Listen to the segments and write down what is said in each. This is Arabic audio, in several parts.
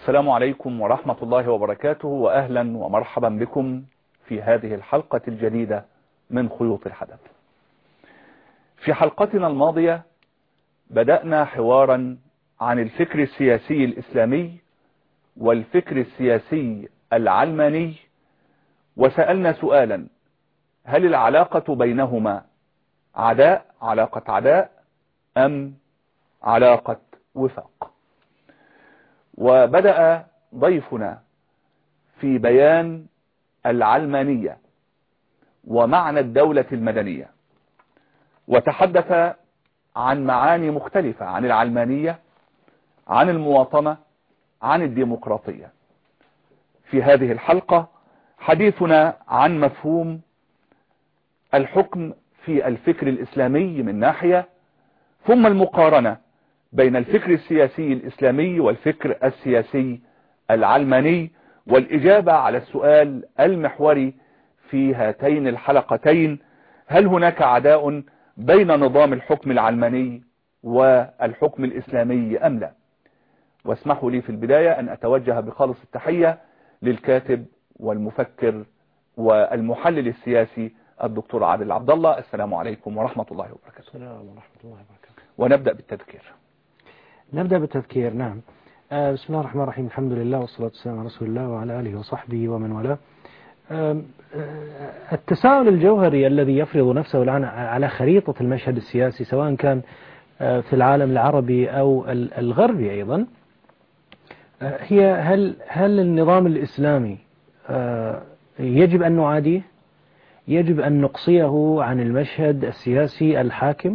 السلام عليكم ورحمة الله وبركاته، وأهلا ومرحبا بكم في هذه الحلقة الجديدة من خيوط الحدث. في حلقتنا الماضية بدأنا حوارا عن الفكر السياسي الإسلامي والفكر السياسي العلماني، وسألنا سؤالا: هل العلاقة بينهما علاقة عداء أم علاقة وفاق؟ وبدأ ضيفنا في بيان العلمانية ومعنى الدولة المدنية، وتحدث عن معاني مختلفة عن العلمانية، عن المواطنة، عن الديمقراطية. في هذه الحلقة حديثنا عن مفهوم الحكم في الفكر الإسلامي من ناحية، ثم المقارنة بين الفكر السياسي الإسلامي والفكر السياسي العلماني، والإجابة على السؤال المحوري في هاتين الحلقتين: هل هناك عداء بين نظام الحكم العلماني والحكم الإسلامي أم لا؟ واسمحوا لي في البداية أن أتوجه بخالص التحية للكاتب والمفكر والمحلل السياسي الدكتور عادل عبد الله. السلام عليكم ورحمة الله وبركاته. السلام ورحمة الله وبركاته. ونبدأ بالتذكير. نعم. بسم الله الرحمن الرحيم. الحمد لله والصلاة والسلام على رسول الله وعلى آله وصحبه ومن والاه. التساؤل الجوهري الذي يفرض نفسه الآن على خريطة المشهد السياسي، سواء كان في العالم العربي أو الغربي أيضا، هي هل النظام الإسلامي يجب أن نعاديه؟ يجب أن نقصيه عن المشهد السياسي الحاكم؟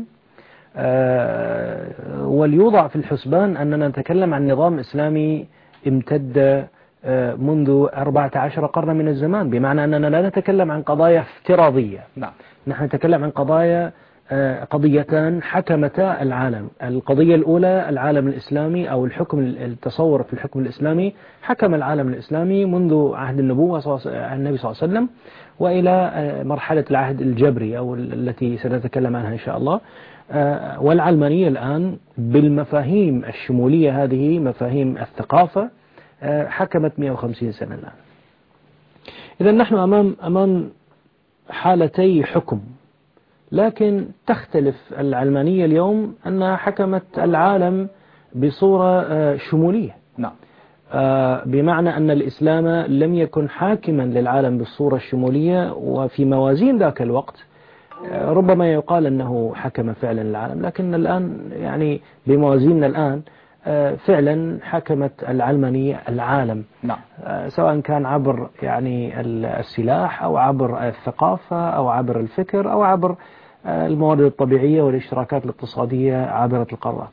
وليوضع في الحسبان أننا نتكلم عن نظام إسلامي امتد منذ 14 قرن من الزمان، بمعنى أننا لا نتكلم عن قضايا افتراضية. نعم. نحن نتكلم عن قضيتان حكمتا العالم. القضية الأولى العالم الإسلامي أو التصور في الحكم الإسلامي. حكم العالم الإسلامي منذ عهد النبوة النبي صلى الله عليه وسلم وإلى مرحلة العهد الجبري أو التي سنتكلم عنها إن شاء الله. والعلمانية الآن بالمفاهيم الشمولية، هذه مفاهيم الثقافة، حكمت 150 سنة الآن. إذا نحن أمام حالتي حكم، لكن تختلف العلمانية اليوم أنها حكمت العالم بصورة شمولية. نعم. بمعنى أن الإسلام لم يكن حاكما للعالم بالصورة الشمولية، وفي موازين ذاك الوقت ربما يقال أنه حكم فعلا العالم، لكن الآن يعني بموازيننا الآن فعلا حكمت العلمانية العالم. نعم. سواء كان عبر يعني السلاح أو عبر الثقافة أو عبر الفكر أو عبر الموارد الطبيعية والاشتراكات الاقتصادية عابرة القارات.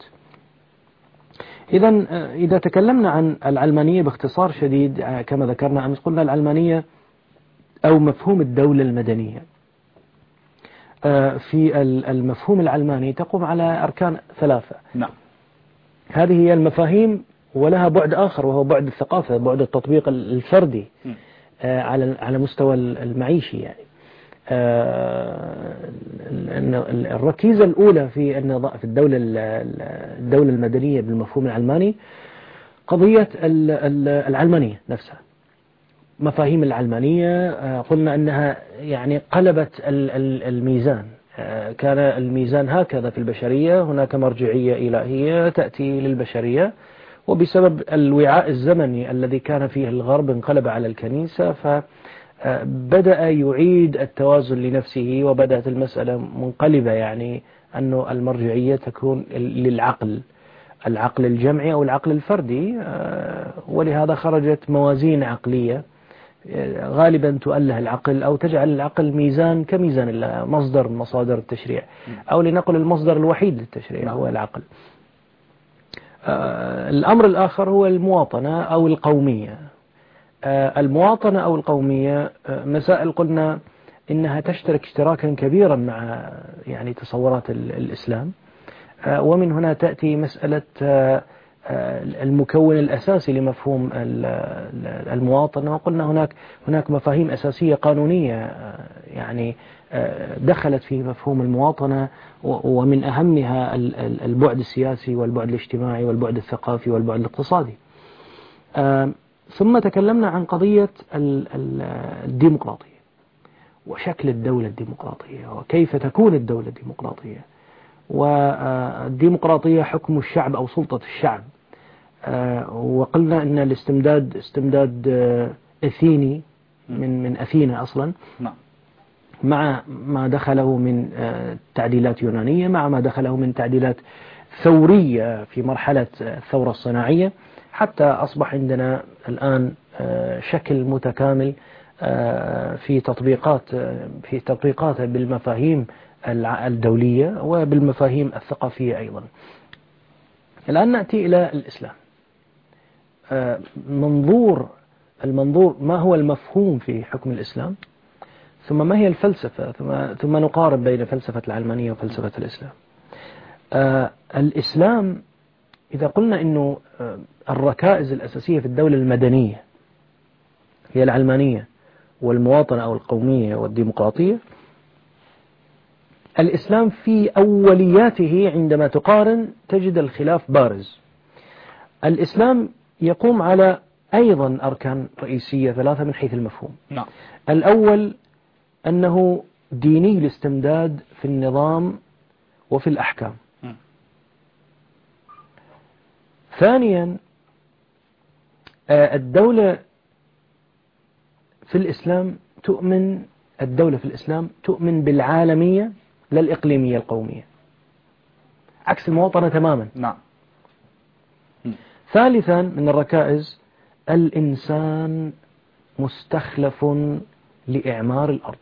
إذا تكلمنا عن العلمانية باختصار شديد، كما ذكرنا أمس، قلنا العلمانية أو مفهوم الدولة المدنية في المفهوم العلماني تقوم على أركان 3. نعم. هذه هي المفاهيم، ولها بعد آخر وهو بعد الثقافة، بعد التطبيق الفردي على مستوى المعيشي. يعني الركيزة الأولى في الدولة المدنية بالمفهوم العلماني قضية العلمانية نفسها. مفاهيم العلمانية قلنا أنها يعني قلبت الميزان. كان الميزان هكذا في البشرية، هناك مرجعية إلهية تأتي للبشرية، وبسبب الوعاء الزمني الذي كان فيه الغرب انقلب على الكنيسة، فبدأ يعيد التوازن لنفسه، وبدأت المسألة منقلبة، يعني أن المرجعية تكون للعقل، العقل الجمعي أو العقل الفردي. ولهذا خرجت موازين عقلية غالبا تؤله العقل أو تجعل العقل ميزان كميزان الله، مصدر من مصادر التشريع، أو لنقل المصدر الوحيد للتشريع هو العقل. الأمر الآخر هو المواطنة أو القومية. المواطنة أو القومية مسائل قلنا إنها تشترك اشتراكا كبيرا مع يعني تصورات الإسلام، ومن هنا تأتي مسألة المكون الأساسي لمفهوم المواطنة. وقلنا هناك مفاهيم أساسية قانونية يعني دخلت في مفهوم المواطنة، ومن أهمها البعد السياسي والبعد الاجتماعي والبعد الثقافي والبعد الاقتصادي. ثم تكلمنا عن قضية الديمقراطية وشكل الدولة الديمقراطية وكيف تكون الدولة الديمقراطية، والديمقراطية حكم الشعب أو سلطة الشعب. وقلنا أن الاستمداد استمداد أثيني من أثينا أصلا، مع ما دخله من تعديلات يونانية، مع ما دخله من تعديلات ثورية في مرحلة الثورة الصناعية، حتى أصبح عندنا الآن شكل متكامل في تطبيقاته بالمفاهيم الدولية وبالمفاهيم الثقافية أيضا. الآن نأتي إلى الإسلام. المنظور ما هو المفهوم في حكم الإسلام، ثم ما هي الفلسفة، ثم نقارب بين فلسفة العلمانية وفلسفة الإسلام. الإسلام إذا قلنا إنه الركائز الأساسية في الدولة المدنية هي العلمانية والمواطنة أو القومية والديمقراطية، الإسلام في أولياته عندما تقارن تجد الخلاف بارز. الإسلام يقوم على أيضا أركان رئيسية 3 من حيث المفهوم. الأول أنه ديني الاستمداد في النظام وفي الأحكام. ثانيا الدولة في الإسلام تؤمن بالعالمية لا الإقليمية القومية، عكس المواطنة تماما. ثالثا من الركائز الإنسان مستخلف لإعمار الأرض.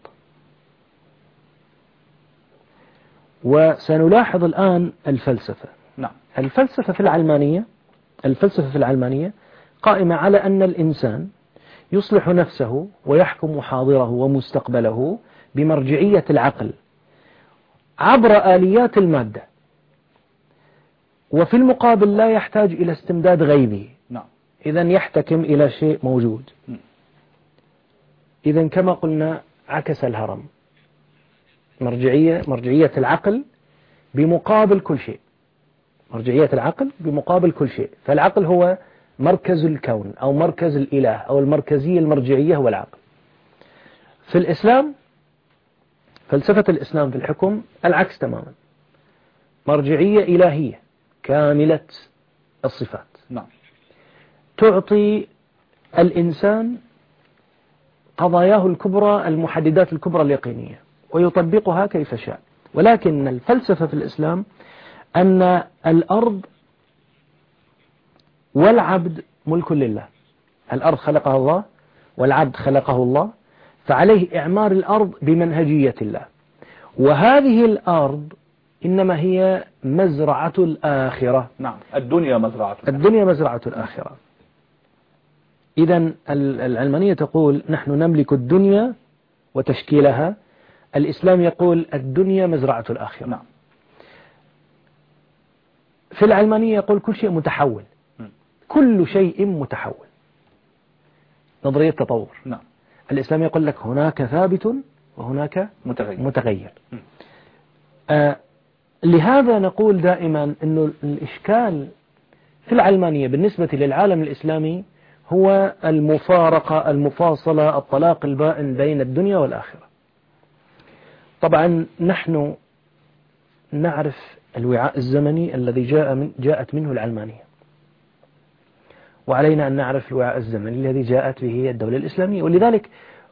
وسنلاحظ الآن الفلسفة. الفلسفة في العلمانية قائمة على أن الإنسان يصلح نفسه ويحكم حاضره ومستقبله بمرجعية العقل عبر آليات المادة، وفي المقابل لا يحتاج إلى استمداد غيبي. إذن يحتكم إلى شيء موجود. إذن كما قلنا عكس الهرم، مرجعية العقل بمقابل كل شيء. فالعقل هو مركز الكون أو مركز الإله أو المركزية المرجعية هو العقل. في الإسلام فلسفة الإسلام في الحكم العكس تماما، مرجعية إلهية كاملة الصفات. تعطي الإنسان قضاياه الكبرى، المحددات الكبرى اليقينية، ويطبقها كيف شاء. ولكن الفلسفة في الإسلام أن الأرض والعبد ملك لله. الأرض خلقها الله والعبد خلقه الله، فعليه إعمار الأرض بمنهجية الله. وهذه الأرض إنما هي مزرعة الآخرة. الدنيا مزرعة الآخرة. إذن العلمانية تقول نحن نملك الدنيا وتشكيلها، الإسلام يقول الدنيا مزرعة الآخرة. في العلمانية يقول كل شيء متحول، كل شيء متحول، نظرية تطور. الإسلام يقول لك هناك ثابت وهناك متغير. لهذا نقول دائما أنه الإشكال في العلمانية بالنسبة للعالم الإسلامي هو المفارقة، المفاصلة، الطلاق البائن بين الدنيا والآخرة. طبعا نحن نعرف الوعاء الزمني الذي جاءت منه العلمانية، وعلينا أن نعرف الوعاء الزمني الذي جاءت به الدولة الإسلامية. ولذلك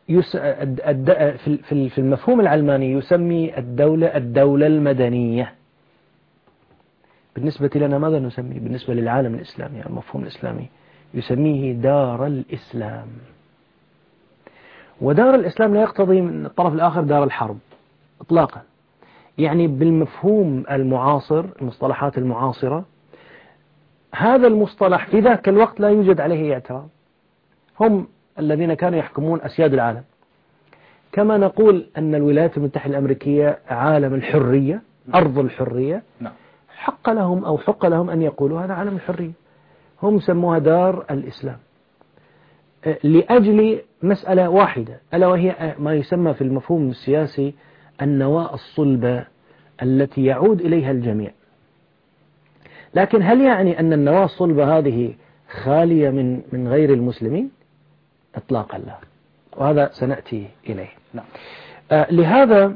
في المفهوم العلماني يسمي الدولة المدنية. بالنسبة لنا ماذا نسمي؟ بالنسبة للعالم الإسلامي المفهوم الإسلامي يسميه دار الإسلام. ودار الإسلام لا يقتضي من الطرف الآخر دار الحرب إطلاقا. يعني بالمفهوم المعاصر، المصطلحات المعاصرة، هذا المصطلح في ذاك الوقت لا يوجد عليه اعتراض. هم الذين كانوا يحكمون أسياد العالم. كما نقول أن الولايات المتحدة الأمريكية عالم الحرية، أرض الحرية، حق لهم أن يقولوا هذا عالم الحرية. هم سموها دار الإسلام لأجل مسألة واحدة، ألا وهي ما يسمى في المفهوم السياسي النواة الصلبة التي يعود إليها الجميع. لكن هل يعني أن النواة الصلبة هذه خالية من غير المسلمين إطلاقا لا، وهذا سنأتي إليه. نعم. لهذا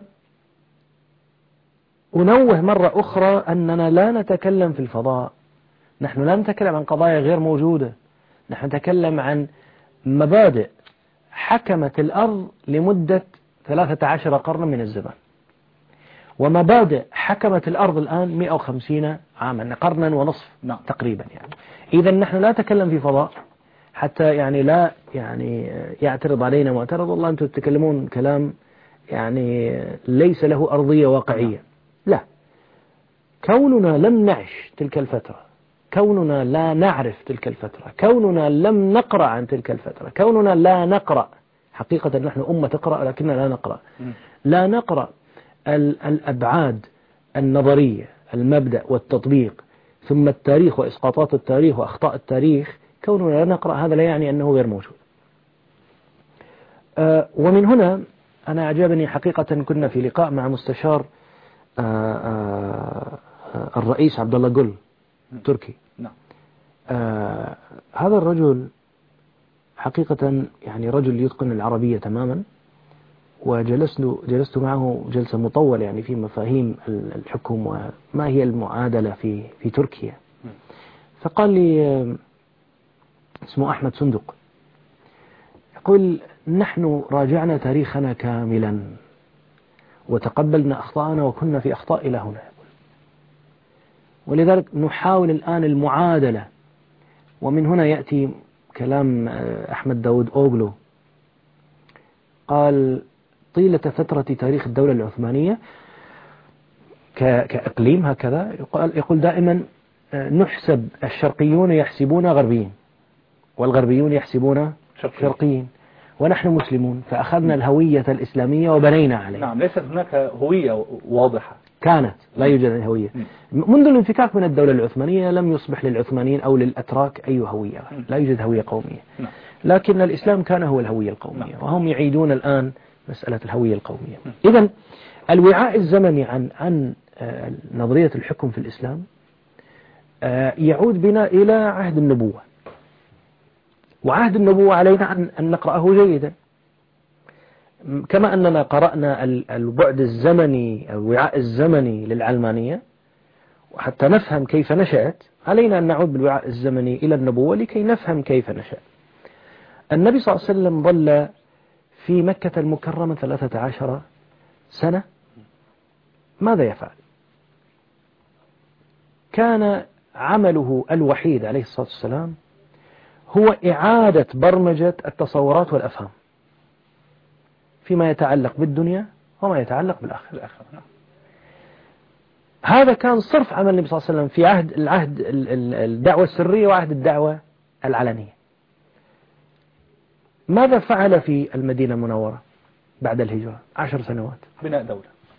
أنوه مرة أخرى أننا لا نتكلم في الفضاء، نحن لا نتكلم عن قضايا غير موجودة، نحن نتكلم عن مبادئ حكمت الأرض لمدة 13 قرنا من الزمان، ومبادئ حكمت الأرض الآن 150 عاما، قرنا ونصف. نعم. تقريبا يعني. إذا نحن لا نتكلم في فضاء حتى يعني لا يعترض علينا معترض والله أنتم تتكلمون كلام ليس له أرضية واقعية. لا، كوننا لم نعش تلك الفترة، كوننا لا نعرف تلك الفترة، كوننا لم نقرأ عن تلك الفترة، كوننا لا نقرأ، حقيقة نحن أمة تقرأ لكننا لا نقرأ، لا نقرأ الأبعاد النظرية، المبدأ والتطبيق، ثم التاريخ وإسقاطات التاريخ وأخطاء التاريخ، كوننا لا نقرأ هذا لا يعني أنه غير موجود. ومن هنا أنا أعجبني حقيقة، كنا في لقاء مع مستشار الرئيس عبد الله جل تركي. هذا الرجل حقيقة رجل يتقن العربية تماما، وجلست معه جلسة مطولة في مفاهيم الحكم وما هي المعادلة في تركيا. فقال لي، اسمه أحمد صندوق، يقول نحن راجعنا تاريخنا كاملا وتقبلنا أخطاءنا وكنا في أخطاء إلى هنا، ولذلك نحاول الآن المعادلة. ومن هنا يأتي كلام أحمد داود أوغلو، قال طيلة فترة تاريخ الدولة العثمانية كإقليم هكذا، يقول دائما نحسب الشرقيون يحسبون غربيين والغربيون يحسبون شرقيين، ونحن مسلمون فأخذنا الهوية الإسلامية وبنينا عليها. نعم، ليست هناك هوية واضحة، كانت لا يوجد هوية منذ الانفكاك من الدولة العثمانية. لم يصبح للعثمانيين أو للأتراك أي هوية، لا يوجد هوية قومية، لكن الإسلام كان هو الهوية القومية، وهم يعيدون الآن مسألة الهوية القومية. إذن الوعاء الزمني عن نظرية الحكم في الإسلام يعود بنا إلى عهد النبوة، وعهد النبوة علينا أن نقرأه جيدا، كما أننا قرأنا البعد الزمني أو الوعاء الزمني للعلمانية وحتى نفهم كيف نشأت، علينا أن نعود بالوعاء الزمني إلى النبوة لكي نفهم كيف نشأ. النبي صلى الله عليه وسلم ظل في مكة المكرمة 13 سنة. ماذا يفعل؟ كان عمله الوحيد عليه الصلاة والسلام هو إعادة برمجة التصورات والأفهام فيما يتعلق بالدنيا وما يتعلق بالآخرة. هذا كان صرف عمل النبي صلى الله عليه وسلم في عهد الدعوة السرية وعهد الدعوة العلنية. ماذا فعل في المدينة المنورة بعد الهجرة؟ 10 سنوات بناء دولة.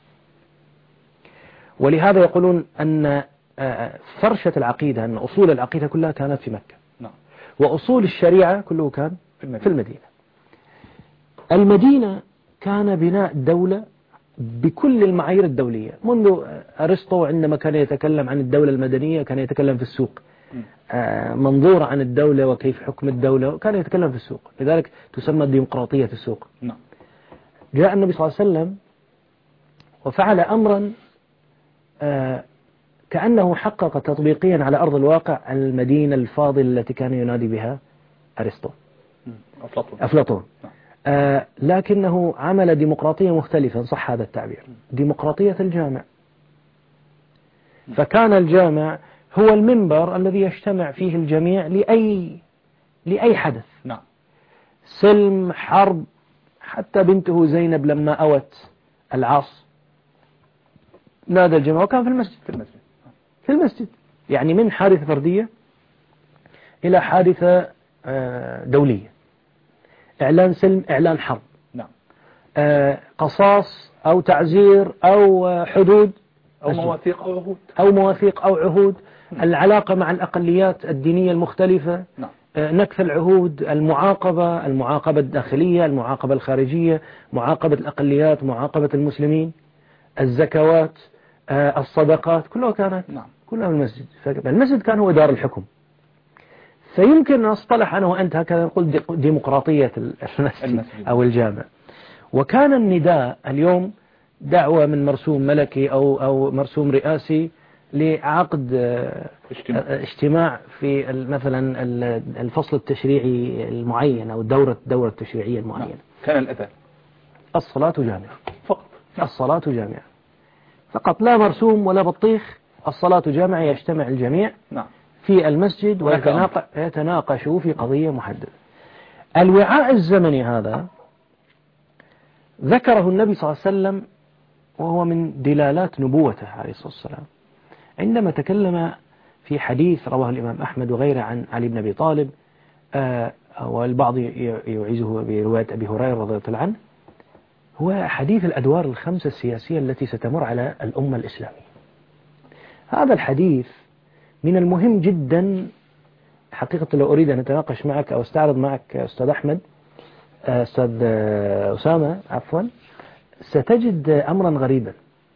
ولهذا يقولون أن فرشة العقيدة، أن أصول العقيدة كلها كانت في مكة. نعم. وأصول الشريعة كله كان في المدينة. المدينة كان بناء دولة بكل المعايير الدولية، منذ أرسطو عندما كان يتكلم عن الدولة المدنية كان يتكلم في السوق، منظور عن الدولة وكيف حكم الدولة كان يتكلم في السوق، لذلك تسمى ديمقراطية السوق. نعم. جاء النبي صلى الله عليه وسلم وفعل أمرا كأنه حقق تطبيقيا على أرض الواقع المدينة الفاضلة التي كان ينادي بها أرسطو، أفلاطون. لكنه عمل ديمقراطية مختلفة، صح هذا التعبير، ديمقراطية الجامع. فكان الجامع هو المنبر الذي يجتمع فيه الجميع لأي حدث. نعم. سلم، حرب، حتى بنته زينب لما أوت العاص نادى الجماعة وكان في المسجد يعني من حادثة فردية إلى حادثة دولية، إعلان سلم، إعلان حرب. نعم. قصاص أو تعزير أو حدود أو مواثيق أو عهود. العلاقة مع الأقليات الدينية المختلفة. نعم. نكث العهود، المعاقبة الداخلية، المعاقبة الخارجية، معاقبة الأقليات، معاقبة المسلمين، الزكوات، الصدقات، كلها كانت كلها من المسجد. فالمسجد كان هو دار الحكم. فيمكن أن نصطلح أنا وأنت هكذا نقول ديمقراطية المسجد أو الجامع. وكان النداء اليوم دعوة من مرسوم ملكي أو مرسوم رئاسي لعقد اجتماع في مثلا الفصل التشريعي المعين أو الدورة التشريعية المعينة. كان الأذان الصلاة جامعة فقط، الصلاة جامعة فقط، لا مرسوم ولا بطيخ، الصلاة جامعة، يجتمع الجميع في المسجد ويتناقشوا في قضية محددة. الوعاء الزمني هذا ذكره النبي صلى الله عليه وسلم وهو من دلالات نبوته عليه الصلاة والسلام، عندما تكلم في حديث رواه الإمام أحمد وغيره عن علي بن أبي طالب، والبعض يعيزه برواية أبي هريرة رضي الله عنه، هو حديث الأدوار الخمسة السياسية التي ستمر على الأمة الإسلامية. هذا الحديث من المهم جدا حقيقة. لو أريد أن أتناقش معك أو استعرض معك أستاذ أحمد، أستاذ أسامة عفوا، ستجد أمرا غريبا.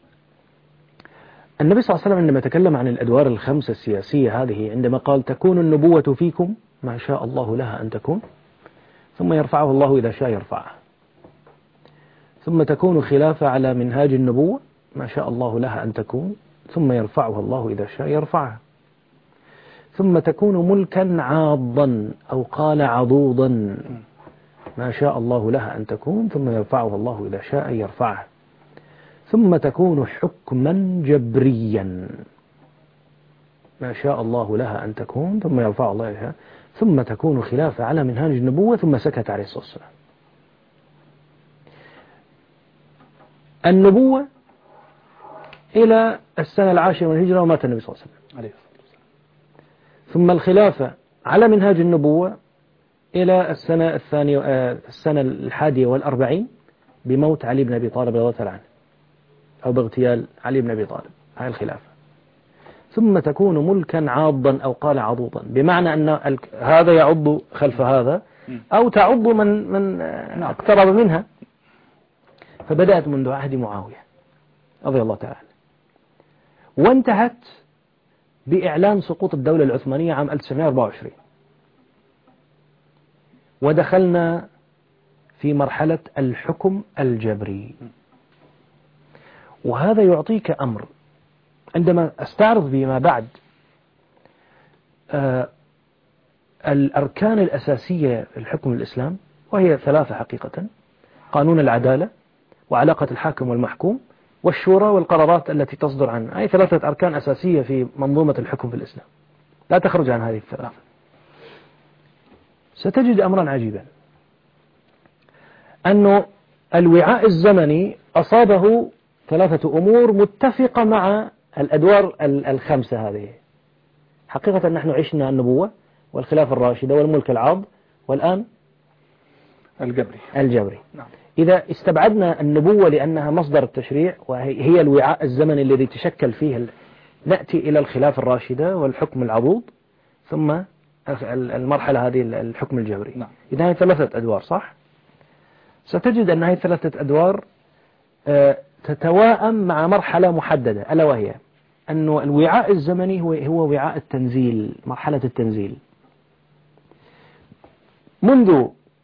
النبي صلى الله عليه وسلم عندما تكلم عن الأدوار الخمسة السياسية هذه، عندما قال تكون النبوة فيكم ما شاء الله لها أن تكون، ثم يرفعه الله إذا شاء يرفعه، ثم تكون خلافة على منهاج النبوة ما شاء الله لها أن تكون، ثم يرفعها الله إذا شاء يرفعها، ثم تكون ملكا عاضا أو قال عضوضا ما شاء الله لها أن تكون، ثم يرفعها الله إذا شاء يرفعها، ثم تكون حكما جبريا ما شاء الله لها أن تكون، ثم يرفعها الله إليها، ثم تكون خلافة على منهاج النبوة، ثم سكت عليه الصلاة والسلام. النبوة إلى السنة 10 من الهجرة ومات النبي صلى الله عليه وسلم. ثم الخلافة على منهاج النبوة إلى السنة 41 بموت علي بن أبي طالب رضي الله عنه، أو باغتيال علي بن أبي طالب، هاي الخلافة. ثم تكون ملكا عاضا أو قال عضوضا، بمعنى أن هذا يعض خلف هذا أو تعض من اقترب منها. فبدأت منذ عهد معاوية رضي الله تعالى، وانتهت بإعلان سقوط الدولة العثمانية عام 1924، ودخلنا في مرحلة الحكم الجبري. وهذا يعطيك أمر عندما أستعرض بما بعد الأركان الأساسية للحكم الإسلام، وهي 3 حقيقة: قانون العدالة، وعلاقة الحاكم والمحكوم، والشورى والقرارات التي تصدر عنه. هذه 3 أركان أساسية في منظومة الحكم في الإسلام، لا تخرج عن هذه ال3. ستجد أمرا عجيبا، أنه الوعاء الزمني أصابه 3 أمور متفقة مع الأدوار ال5 هذه. حقيقة نحن عشنا النبوة والخلافة الراشدة والملك العاض، والآن الجبري. نعم. إذا استبعدنا النبوة لأنها مصدر التشريع وهي الوعاء الزمني الذي تشكل فيه، نأتي إلى الخلافة الراشدة والحكم العضوض، ثم المرحلة هذه الحكم الجبري. نعم. إذا هي 3 أدوار، صح؟ ستجد أن هذه 3 أدوار تتواءم مع مرحلة محددة، ألا وهي أن الوعاء الزمني هو وعاء التنزيل، مرحلة التنزيل. منذ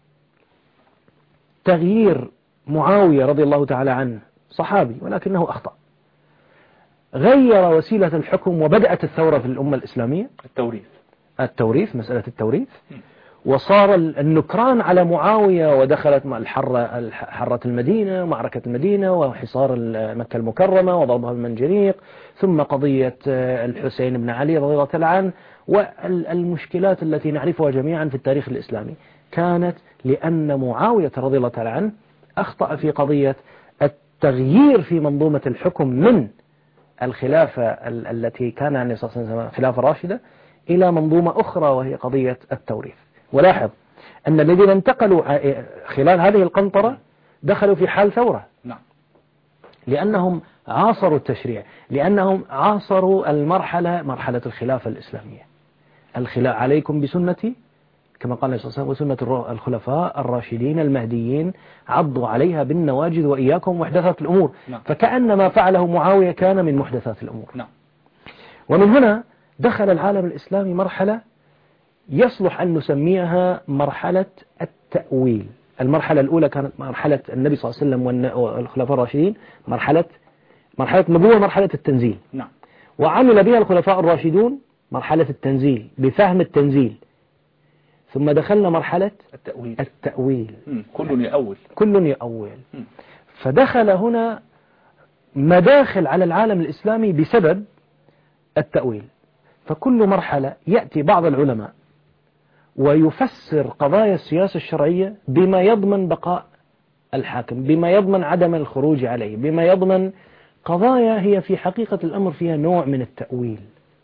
تغيير معاوية رضي الله تعالى عنه، صحابي ولكنه أخطأ، غير وسيلة الحكم، وبدأت الثورة في الأمة الإسلامية، التوريث، مسألة التوريث، وصار النكران على معاوية، ودخلت حرة المدينة، معركة المدينة، وحصار مكة المكرمة، وضربها بالمنجنيق، ثم قضية الحسين بن علي رضي الله تعالى عنه، والمشكلات التي نعرفها جميعا في التاريخ الإسلامي كانت لأن معاوية رضي الله تعالى عنه أخطأ في قضية التغيير في منظومة الحكم من الخلافة التي كان عليه الصلاة والسلام خلافة راشدة إلى منظومة أخرى، وهي قضية التوريث. ولاحظ أن الذين انتقلوا خلال هذه القنطرة دخلوا في حال ثورة، لأنهم عاصروا التشريع، لأنهم عاصروا مرحلة الخلافة الإسلامية. عليكم بسنتي كما قال النبي صلى الله عليه وسلم وسنة الخلفاء الراشدين المهديين، عضوا عليها بالنواجذ وإياكم محدثات الأمور. فكأن ما فعله معاوية كان من محدثات الأمور. ومن هنا دخل العالم الإسلامي مرحلة يصلح أن نسميها مرحلة التأويل. المرحلة الأولى كانت مرحلة النبي صلى الله عليه وسلم والخلفاء الراشدين، مرحلة نبوة، مرحلة التنزيل. نعم. وعمل بها الخلفاء الراشدون مرحلة التنزيل بفهم التنزيل، ثم دخلنا مرحلة التأويل. كل يؤول. فدخل هنا مداخل على العالم الإسلامي بسبب التأويل. فكل مرحلة يأتي بعض العلماء ويفسر قضايا السياسة الشرعية بما يضمن بقاء الحاكم، بما يضمن عدم الخروج عليه، بما يضمن قضايا هي في حقيقة الأمر فيها نوع من التأويل.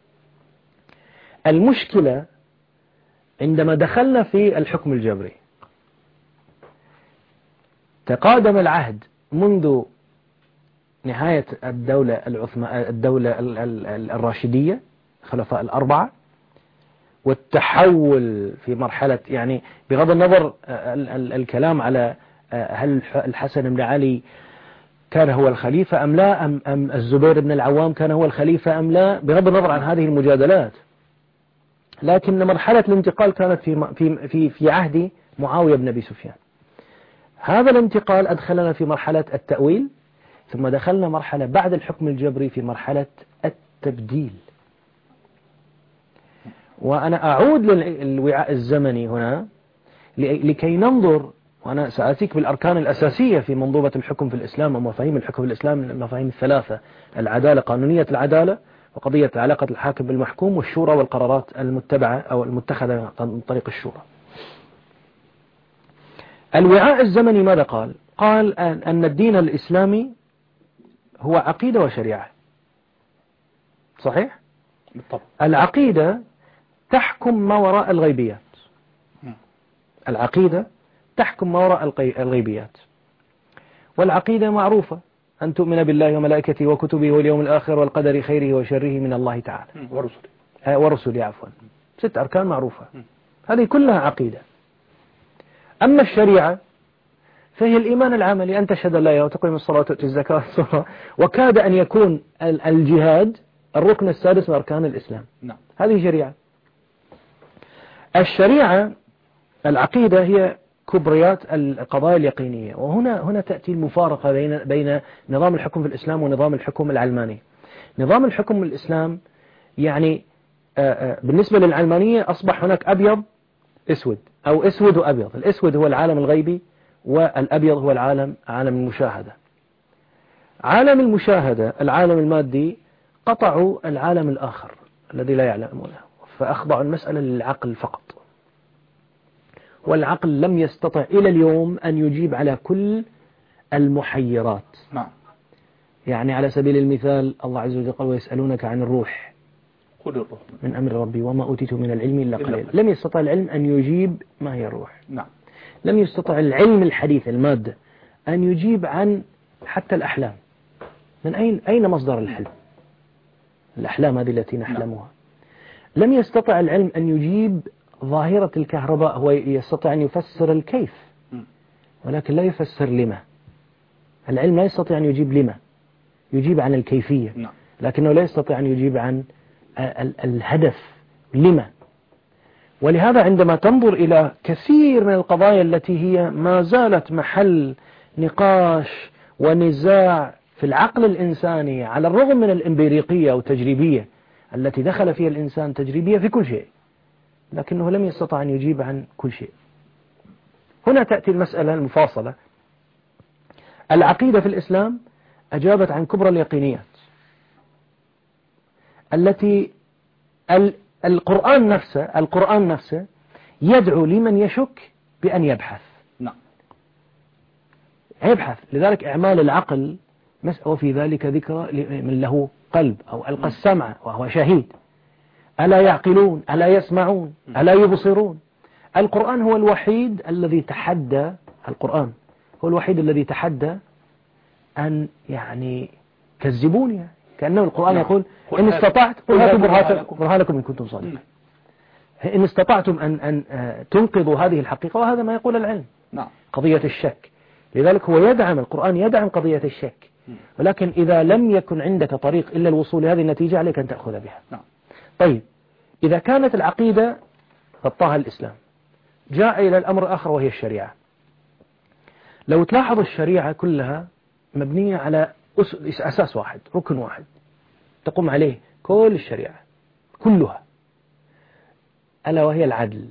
المشكلة عندما دخلنا في الحكم الجبري، تقادم العهد منذ نهاية الدولة الراشدية، خلفاء الأربعة، والتحول في مرحلة، يعني بغض النظر الكلام على هل الحسن بن علي كان هو الخليفة أم لا، أم الزبير بن العوام كان هو الخليفة أم لا، بغض النظر عن هذه المجادلات، لكن مرحلة الانتقال كانت في عهد معاوية بن أبي سفيان. هذا الانتقال أدخلنا في مرحلة التأويل، ثم دخلنا مرحلة بعد الحكم الجبري في مرحلة التبديل. وأنا أعود للوعاء الزمني هنا لكي ننظر، وأنا سأتيك بالأركان الأساسية في منظومة الحكم في الإسلام ومفاهيم الحكم في الإسلام، المفاهيم الثلاثة: العدالة، قانونية العدالة، وقضية علاقة الحاكم بالمحكوم، والشورى والقرارات المتبعة أو المتخذة من طريق الشورى. الوعاء الزمني ماذا قال؟ قال أن الدين الإسلامي هو عقيدة وشريعة. صحيح؟ بالطبع. العقيدة تحكم ما وراء الغيبيات. العقيدة تحكم ما وراء الغيبيات، والعقيدة معروفة: أن تؤمن بالله وملائكته وكتبه واليوم الآخر والقدر خيره وشره من الله تعالى ورسله. عفوا، 6 أركان معروفة، هذه كلها عقيدة. أما الشريعة فهي الإيمان العملي: أن تشهد لا إله وتقيم الصلاة وتؤتي الزكاة والصلاة، وكاد أن يكون الجهاد الركن السادس من أركان الإسلام. هذه شريعة. الشريعة، العقيدة هي كبريات القضايا اليقينية. وهنا تأتي المفارقة بين نظام الحكم في الإسلام ونظام الحكم العلماني. نظام الحكم في الإسلام يعني بالنسبة للعلمانية أصبح هناك أبيض أسود، أو أسود وأبيض. الأسود هو العالم الغيبي، والأبيض هو عالم المشاهدة. عالم المشاهدة، العالم المادي، قطعوا العالم الآخر الذي لا يعلمونه، فأخضعوا المسألة للعقل فقط. والعقل لم يستطع إلى اليوم أن يجيب على كل المحيرات. يعني على سبيل المثال الله عز وجل قال: ويسألونك عن الروح قل الروح من أمر ربي وما أوتيت من العلم إلا قليلا. لم يستطع العلم أن يجيب ما هي الروح. لم يستطع العلم الحديث المادة أن يجيب عن حتى الأحلام. من أين مصدر الحلم؟ الأحلام هذه التي نحلمها. لم يستطع العلم أن يجيب ظاهرة الكهرباء. هو يستطيع أن يفسر الكيف، ولكن لا يفسر لما. العلم لا يستطيع أن يجيب لما، يجيب عن الكيفية، لكنه لا يستطيع أن يجيب عن الهدف لما. ولهذا عندما تنظر إلى كثير من القضايا التي هي ما زالت محل نقاش ونزاع في العقل الإنساني، على الرغم من الإمبيريقية أو التجريبية التي دخل فيها الإنسان، تجريبية في كل شيء، لكنه لم يستطع أن يجيب عن كل شيء. هنا تأتي المسألة المفاصلة. العقيدة في الإسلام أجابت عن كبرى اليقينيات التي القرآن نفسه يدعو لمن يشك بأن يبحث. يبحث. لذلك إعمال العقل وفي ذلك ذكرى من له قلب أو ألقى السمع وهو شهيد. ألا يعقلون؟ ألا يسمعون؟ ألا يبصرون؟ القرآن هو الوحيد الذي تحدى أن كذبوني، كأنه القرآن يقول: إن استطعت قل هاتوا برهانكم إن كنتم صادقين. إن استطعتم أن تنقذوا هذه الحقيقة. وهذا ما يقول العلم. قضية الشك. لذلك هو القرآن يدعم قضية الشك، ولكن إذا لم يكن عندك طريق إلا الوصول لهذه النتيجة عليك أن تأخذ بها. طيب، إذا كانت العقيدة غطاها الإسلام. جاء إلى الأمر الآخر وهي الشريعة. لو تلاحظ الشريعة كلها مبنية على أساس واحد، ركن واحد تقوم عليه كل الشريعة كلها، ألا وهي العدل.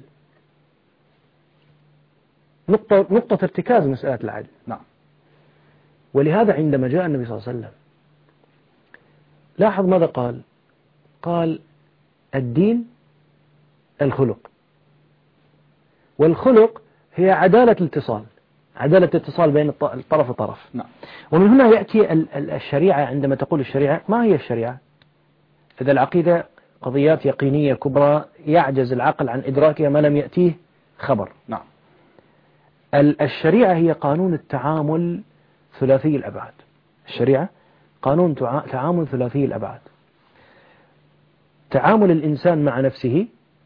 نقطة ارتكاز مسألة العدل. نعم. ولهذا عندما جاء النبي صلى الله عليه وسلم لاحظ ماذا قال؟ قال الدين الخلق، والخلق هي عدالة الاتصال، عدالة الاتصال بين الطرف وطرف. نعم. ومن هنا يأتي الشريعة. عندما تقول الشريعة، ما هي الشريعة؟ إذا العقيدة قضيات يقينية كبرى يعجز العقل عن إدراكها ما لم يأتيه خبر. نعم. الشريعة هي قانون التعامل ثلاثي الأبعاد. الشريعة قانون تعامل ثلاثي الأبعاد، تعامل الإنسان مع نفسه،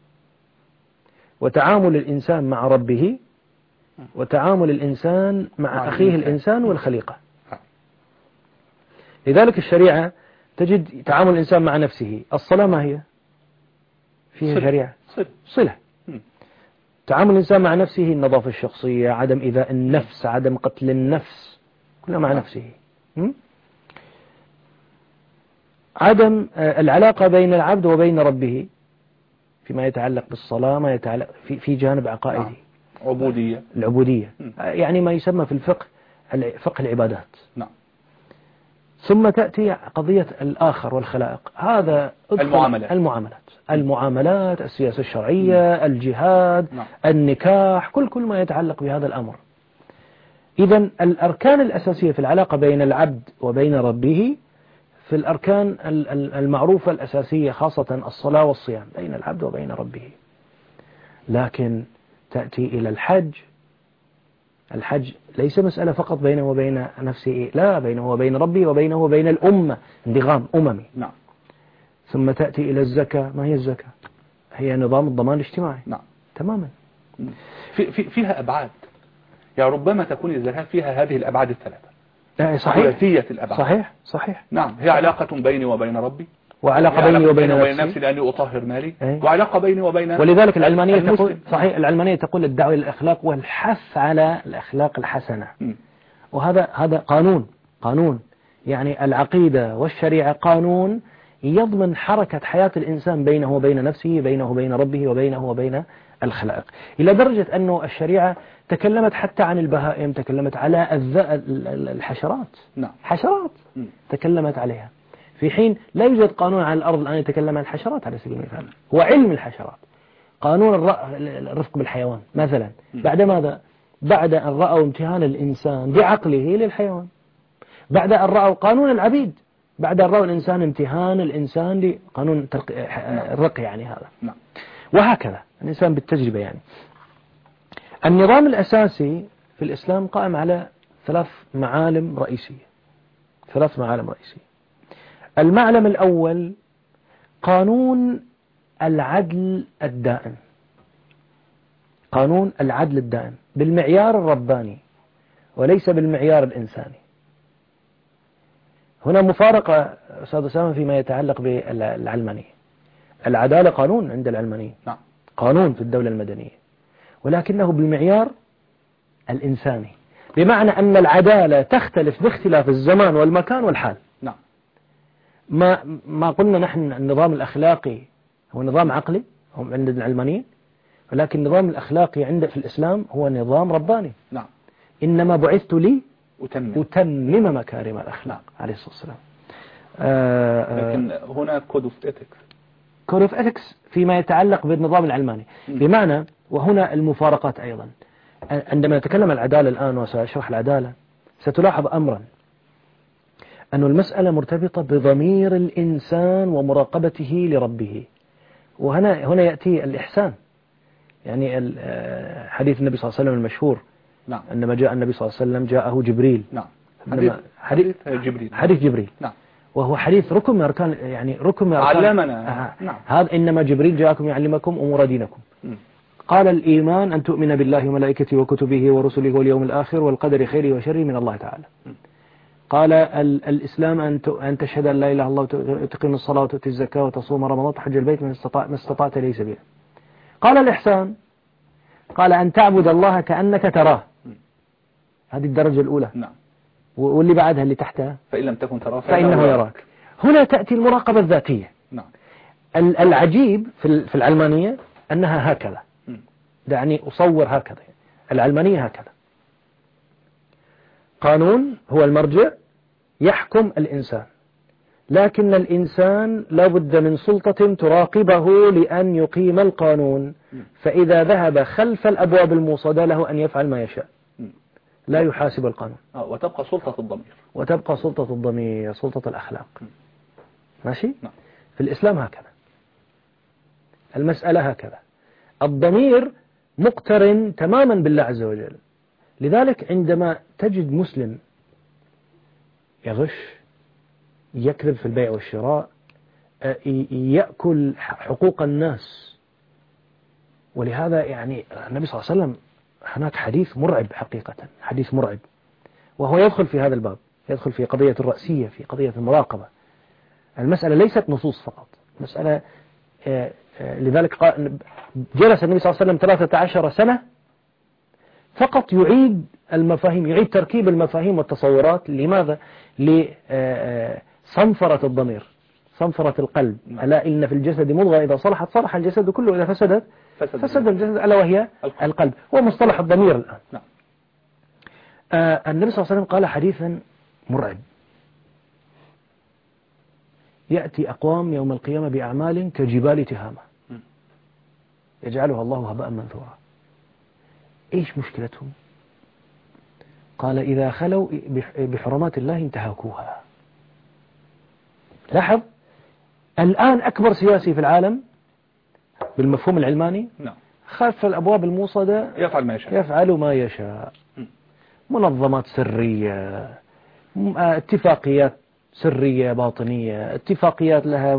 وتعامل الإنسان مع ربه، وتعامل الإنسان مع أخيه الإنسان والخليقة. لذلك الشريعة تجد تعامل الإنسان مع نفسه. الصلاة ما هي؟ فيها شريعة صلة. تعامل الإنسان مع نفسه النظافة الشخصية، عدم إيذاء النفس، عدم قتل النفس، كلها مع نفسه. عدم العلاقة بين العبد وبين ربه فيما يتعلق بالصلاة، ما يتعلق في جانب عقائدي. عبودية. العبودية يعني ما يسمى في الفقه فقه العبادات. نعم. ثم تأتي قضية الآخر والخلائق. هذا المعاملات، السياسة الشرعية، الجهاد، النكاح، كل ما يتعلق بهذا الأمر. إذن الأركان الأساسية في العلاقة بين العبد وبين ربه في الأركان المعروفة الأساسية، خاصة الصلاة والصيام، بين العبد وبين ربه. لكن تأتي إلى الحج ليس مسألة فقط بينه وبين نفسه، لا، بينه وبين ربه وبينه وبين الأمة، انضغام أممي. نعم. ثم تأتي إلى الزكاة. ما هي الزكاة؟ هي نظام الضمان الاجتماعي. نعم. تماما. فيها أبعاد، يعني ربما تكون الزكاة فيها هذه الأبعاد الثلاثة. صحيح. ثلاثية الأبعاد. صحيح. نعم. هي علاقة بيني وبين ربي، وعلاقة بيني وبين نفسي لأني أطهر مالي، وعلاقة بيني وبين ولذلك العلمانية تقول صحيح، العلمانية تقول الدعوة إلى الأخلاق والحث على الأخلاق الحسنة. وهذا قانون يعني العقيدة والشريعة قانون يضمن حركة حياة الإنسان بينه وبين نفسه، بينه وبين ربه، وبينه وبين الخلائق، إلى درجة أنه الشريعة تكلمت حتى عن البهائم، تكلمت على الحشرات. نعم. حشرات تكلمت عليها، في حين لا يوجد قانون على الأرض الآن يتكلم عن الحشرات على سبيل المثال. وعلم الحشرات، قانون الرفق بالحيوان مثلا، بعد ماذا؟ بعد أن رأوا امتهان الإنسان بعقله للحيوان، بعد أن رأوا قانون العبيد، بعد أن رأوا الإنسان امتهان الإنسان لقانون الرق، يعني هذا. نعم. وهكذا الإنسان بالتجربة. يعني النظام الأساسي في الإسلام قائم على ثلاث معالم رئيسية. المعلم الأول قانون العدل الدائم، قانون العدل الدائم بالمعيار الرباني وليس بالمعيار الإنساني. هنا مفارقة أستاذ أسامة فيما يتعلق بالعلمانية. العدالة قانون عند العلمانية، نعم. قانون في الدولة المدنية، ولكنه بالمعيار الإنساني، بمعنى أن العدالة تختلف باختلاف الزمان والمكان والحال. نعم. ما قلنا نحن النظام الأخلاقي هو نظام عقلي عند العلمانيين، ولكن النظام الأخلاقي في الإسلام هو نظام رباني. نعم. إنما بعثت لي أتمم مكارم الأخلاق عليه الصلاة والسلام. لكن هنا كود اوف إثكس فيما يتعلق بالنظام العلماني، بمعنى، وهنا المفارقات أيضا. عندما نتكلم عن العدالة الآن وسأشرح العدالة، ستلاحظ أمرا، أن المسألة مرتبطة بضمير الإنسان ومراقبته لربه. وهنا يأتي الإحسان، يعني حديث النبي صلى الله عليه وسلم المشهور. نعم. عندما جاء النبي صلى الله عليه وسلم جاءه جبريل. نعم. حديث جبريل. نعم. وهو حديث ركن من أركان، يعني ركن من أركان علمنا. نعم. هذا إنما جبريل جاءكم يعلمكم أمور دينكم. قال الإيمان أن تؤمن بالله وملائكته وكتبه ورسله واليوم الآخر والقدر خيره وشره من الله تعالى. قال الإسلام أن تشهد أن لا إله إلا الله وتقيم الصلاة وتؤتي الزكاة وتصوم رمضان وتحج البيت ما استطعت إليه سبيلا. قال الإحسان، قال أن تعبد الله كأنك تراه، هذه الدرجة الأولى. نعم. واللي بعدها اللي تحتها فإن لم تكن تراه فإنه يراك. هنا تأتي المراقبة الذاتية. نعم. العجيب في العلمانية أنها هكذا، دعني أصور هكذا. العلمانية هكذا، قانون هو المرجع يحكم الإنسان، لكن الإنسان لابد من سلطة تراقبه لأن يقيم القانون، فإذا ذهب خلف الأبواب الموصدة له أن يفعل ما يشاء، لا يحاسب القانون. وتبقى سلطة الضمير، وتبقى سلطة الضمير، سلطة الأخلاق. ماشي؟ نعم. في الإسلام هكذا، المسألة هكذا، الضمير مقترن تماما بالله عز وجل. لذلك عندما تجد مسلم يغش، يكذب في البيع والشراء، يأكل حقوق الناس، ولهذا يعني النبي صلى الله عليه وسلم هناك حديث مرعب حقيقة، حديث مرعب، وهو يدخل في هذا الباب، يدخل في قضية الرأسية، في قضية المراقبة. المسألة ليست نصوص فقط، مسألة لذلك جلس النبي صلى الله عليه وسلم 13 سنة فقط يعيد المفاهيم، يعيد تركيب المفاهيم والتصورات. لماذا؟ لصنفرة الضمير، صنفرة القلب. ألا إن في الجسد مضغة إذا صلحت صلح الجسد كله، إذا فسدت فسد الجسد، ألا وهي القلب. هو مصطلح الضمير الآن. نعم. النبي صلى الله عليه وسلم قال حديثا مرعب: يأتي أقوام يوم القيامة بأعمال كجبال تهامة يجعلها الله هباء منثورا. إيش مشكلتهم؟ قال: إذا خلوا بحرمات الله انتهكوها. لاحظ، الآن أكبر سياسي في العالم بالمفهوم العلماني خلف الأبواب الموصدة يفعل ما يشاء. منظمات سرية، اتفاقيات سرية باطنية، اتفاقيات لها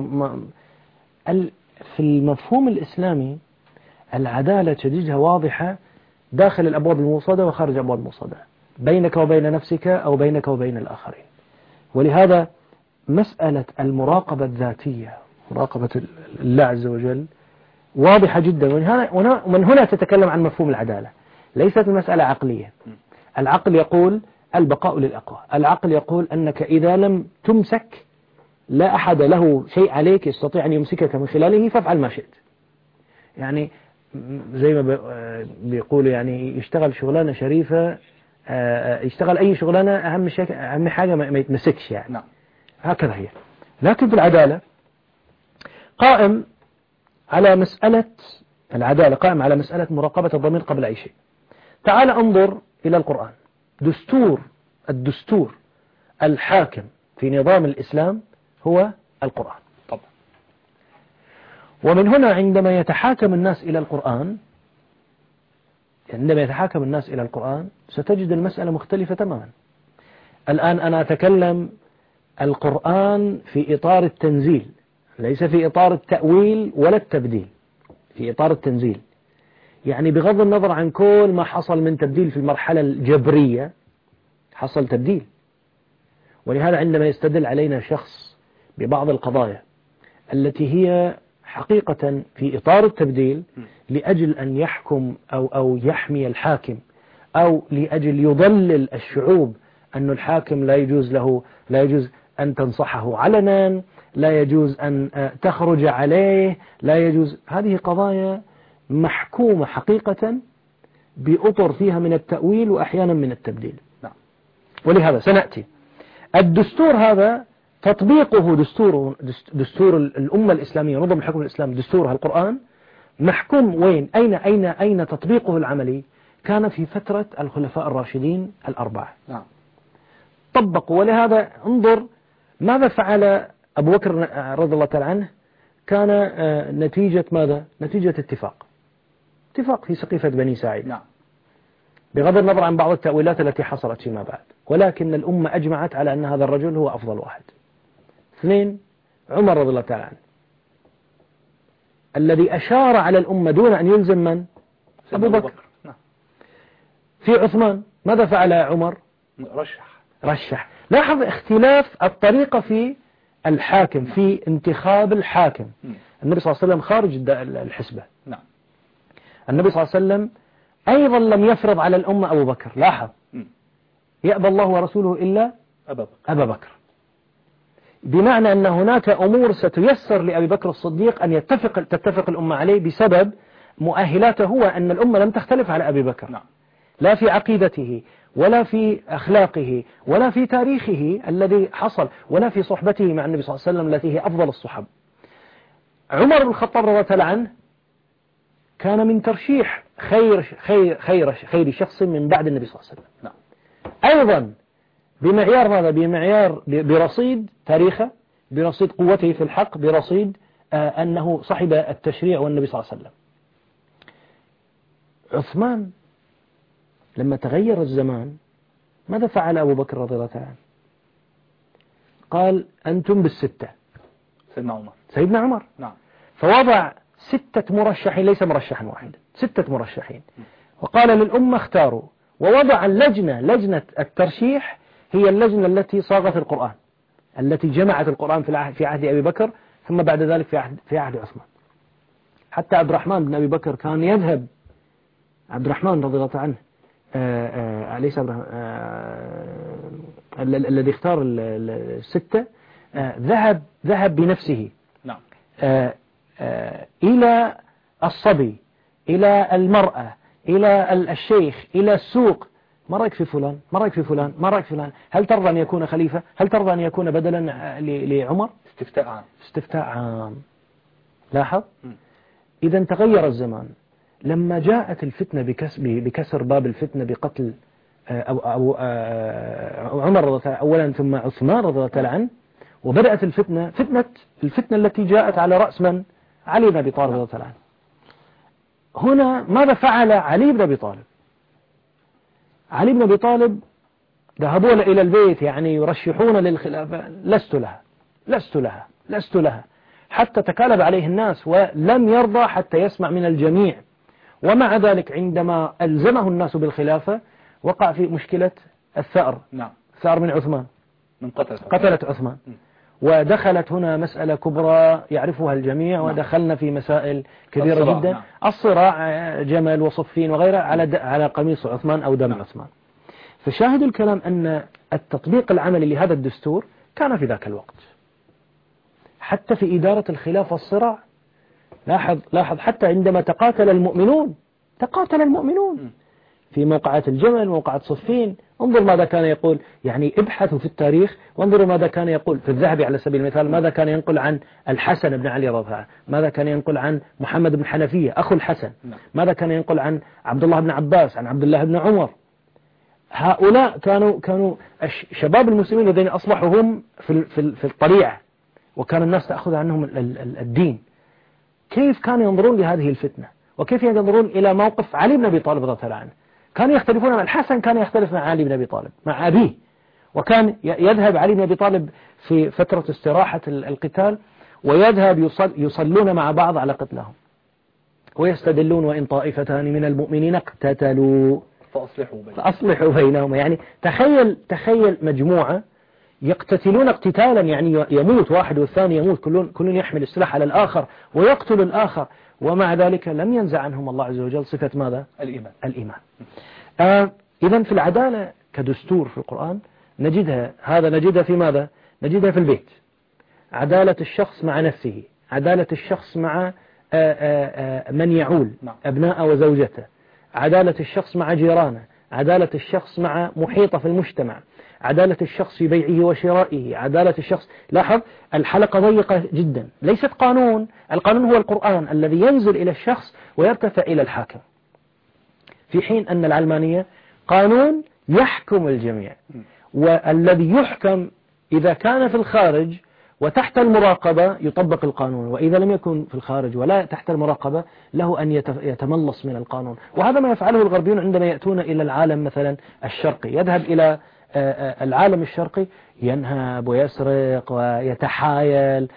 في المفهوم الإسلامي العدالة تجدها واضحة داخل الأبواب الموصدة وخارج الأبواب الموصدة، بينك وبين نفسك أو بينك وبين الآخرين. ولهذا مسألة المراقبة الذاتية، مراقبة الله عز وجل، واضحة جدا. ومن هنا تتكلم عن مفهوم العدالة. ليست المسألة عقلية. العقل يقول البقاء للأقوى، العقل يقول أنك إذا لم تمسك لا أحد له شيء عليك يستطيع أن يمسكك من خلاله، فافعل ما شئت. يعني زي ما بيقولوا، يعني يشتغل شغلانة شريفة، يشتغل أي شغلانة، أهم حاجة ما يتمسكش يعني. نعم. هكذا هي. لكن في العدالة قائم على مسألة العدالة، قائم على مسألة مراقبة الضمير قبل أي شيء. تعال انظر إلى القرآن. الدستور الحاكم في نظام الإسلام هو القرآن. طبعا. ومن هنا عندما يتحاكم الناس إلى القرآن ستجد المسألة مختلفة تماما. الآن أنا أتكلم القرآن في إطار التنزيل، ليس في إطار التأويل ولا التبديل، في إطار التنزيل. يعني بغض النظر عن كل ما حصل من تبديل في المرحلة الجبرية، حصل تبديل. ولهذا عندما يستدل علينا شخص ببعض القضايا التي هي حقيقة في إطار التبديل لأجل أن يحكم أو يحمي الحاكم، أو لأجل يضلل الشعوب، أن الحاكم لا يجوز أن تنصحه علنا، لا يجوز أن تخرج عليه، لا يجوز. هذه قضايا محكومة حقيقة بأطر فيها من التأويل وأحيانا من التبديل. ولهذا سنأتي الدستور هذا تطبيقه دستور الأمة الإسلامية، نظم الحكم الإسلامي، دستورها القرآن، محكوم وين؟ أين تطبيقه العملي؟ كان في فترة الخلفاء الراشدين الأربعة. طبقوا. ولهذا انظر ماذا فعل أبو بكر رضي الله تعالى عنه. كان نتيجة ماذا؟ نتيجة اتفاق في سقيفة بني ساعدة. بغض النظر عن بعض التأويلات التي حصلت فيما بعد، ولكن الأمة أجمعت على أن هذا الرجل هو أفضل واحد. 2. عمر رضي الله تعالى عنه، الذي أشار على الأمة دون أن يلزم من؟ أبو بكر. في عثمان ماذا فعل عمر؟ رشح. لاحظ اختلاف الطريقة في الحاكم، في انتخاب الحاكم. النبي صلى الله عليه وسلم خارج الحسبة، النبي صلى الله عليه وسلم أيضا لم يفرض على الأمة أبو بكر. لاحظ، يأبى الله ورسوله إلا أبا بكر، بمعنى أن هناك أمور ستيسر لأبي بكر الصديق أن تتفق الأمة عليه بسبب مؤهلاته هو، أن الأمة لم تختلف على أبي بكر، لا في عقيدته ولا في أخلاقه ولا في تاريخه الذي حصل ولا في صحبته مع النبي صلى الله عليه وسلم التي هي أفضل الصحب. عمر بن الخطاب رضي الله عنه كان من ترشيح خير شخص من بعد النبي صلى الله عليه وسلم، أيضا بمعيار ماذا؟ بمعيار برصيد تاريخه، برصيد قوته في الحق، برصيد أنه صاحب التشريع والنبي صلى الله عليه وسلم. عثمان لما تغير الزمان ماذا فعل أبو بكر رضي الله عنه؟ قال أنتم بالستة، سيدنا عمر نعم. فوضع 6 مرشحين، ليس مرشحا واحدا، 6 مرشحين، وقال للأمة اختاروا، ووضع لجنة الترشيح هي اللجنة التي صاغت القرآن، التي جمعت القرآن في عهد أبي بكر، ثم بعد ذلك في عهد عثمان. حتى عبد الرحمن بن أبي بكر كان يذهب، عبد الرحمن رضي الله عنه ليس الذي اختار ال6 ذهب بنفسه نعم. إلى الصبي، إلى المرأة، إلى الشيخ، إلى السوق، ما رأيك في فلان، ما رأيك في فلان، ما رأيك في فلان، هل ترضى أن يكون خليفة، هل ترضى أن يكون بدلا لعمر؟ استفتاء عام. لاحظ، إذا تغير الزمان. لما جاءت الفتنة بكسر باب الفتنة بقتل عمر رضي الله أولا ثم عثمان رضي الله عنه، وبدأت الفتنة التي جاءت على رأس من؟ علي بن أبي طالب رضي الله عنه. هنا ماذا فعل علي بن أبي طالب؟ علي بن أبي طالب ذهبوا إلى البيت يعني يرشحون للخلافة، لست لها حتى تكالب عليه الناس ولم يرضى حتى يسمع من الجميع. ومع ذلك عندما ألزمه الناس بالخلافة وقع في مشكلة الثأر. نعم. ثأر من عثمان، من قتلت عثمان. ودخلت هنا مسألة كبرى يعرفها الجميع. نعم. ودخلنا في مسائل كبيرة جدا. نعم. الصراع جمل وصفين وغيرها على قميص عثمان أو دم. نعم. عثمان. فشاهد الكلام أن التطبيق العملي لهذا الدستور كان في ذاك الوقت. حتى في إدارة الخلافة الصراع، لاحظ حتى عندما تقاتل المؤمنون في موقعات الجمل، موقعات صفين، انظر ماذا كان يقول، يعني ابحثوا في التاريخ وانظروا ماذا كان يقول. في الذهبي على سبيل المثال ماذا كان ينقل عن الحسن بن علي رضي الله عنه، ماذا كان ينقل عن محمد بن حنفية أخو الحسن، ماذا كان ينقل عن عبد الله بن عباس، عن عبد الله بن عمر. هؤلاء كانوا شباب المسلمين الذين أصبحوا هم في الطليعة، وكان الناس تأخذ عنهم الدين. كيف كانوا ينظرون لهذه الفتنة، وكيف ينظرون إلى موقف علي بن أبي طالب رضي الله عنه. كانوا يختلفون مع الحسن، كان يختلف مع علي بن أبي طالب مع أبيه، وكان يذهب علي بن أبي طالب في فترة استراحة القتال ويذهب يصلون مع بعض على قتلهم، ويستدلون وإن طائفتان من المؤمنين اقتتلوا فأصلحوا بينهم. يعني تخيل مجموعة يقتتلون اقتتالا، يعني يموت واحد والثاني يموت، كلون يحمل السلاح على الآخر ويقتل الآخر، ومع ذلك لم ينزع عنهم الله عز وجل صفة ماذا؟ الإيمان. إذن في العدالة كدستور في القرآن نجدها في ماذا؟ نجدها في البيت. عدالة الشخص مع نفسه، عدالة الشخص مع من يعول أبناء وزوجته، عدالة الشخص مع جيرانه، عدالة الشخص مع محيطه في المجتمع، عدالة الشخص في بيعه وشرائه، عدالة الشخص. لاحظ الحلقة ضيقة جدا، ليست قانون. القانون هو القرآن الذي ينزل إلى الشخص ويرتفع إلى الحاكم، في حين أن العلمانية قانون يحكم الجميع، والذي يحكم إذا كان في الخارج وتحت المراقبة يطبق القانون، وإذا لم يكن في الخارج ولا تحت المراقبة له أن يتملص من القانون. وهذا ما يفعله الغربيون عندما يأتون إلى العالم مثلا الشرقي. يذهب إلى العالم الشرقي ينهب ويسرق ويتحايل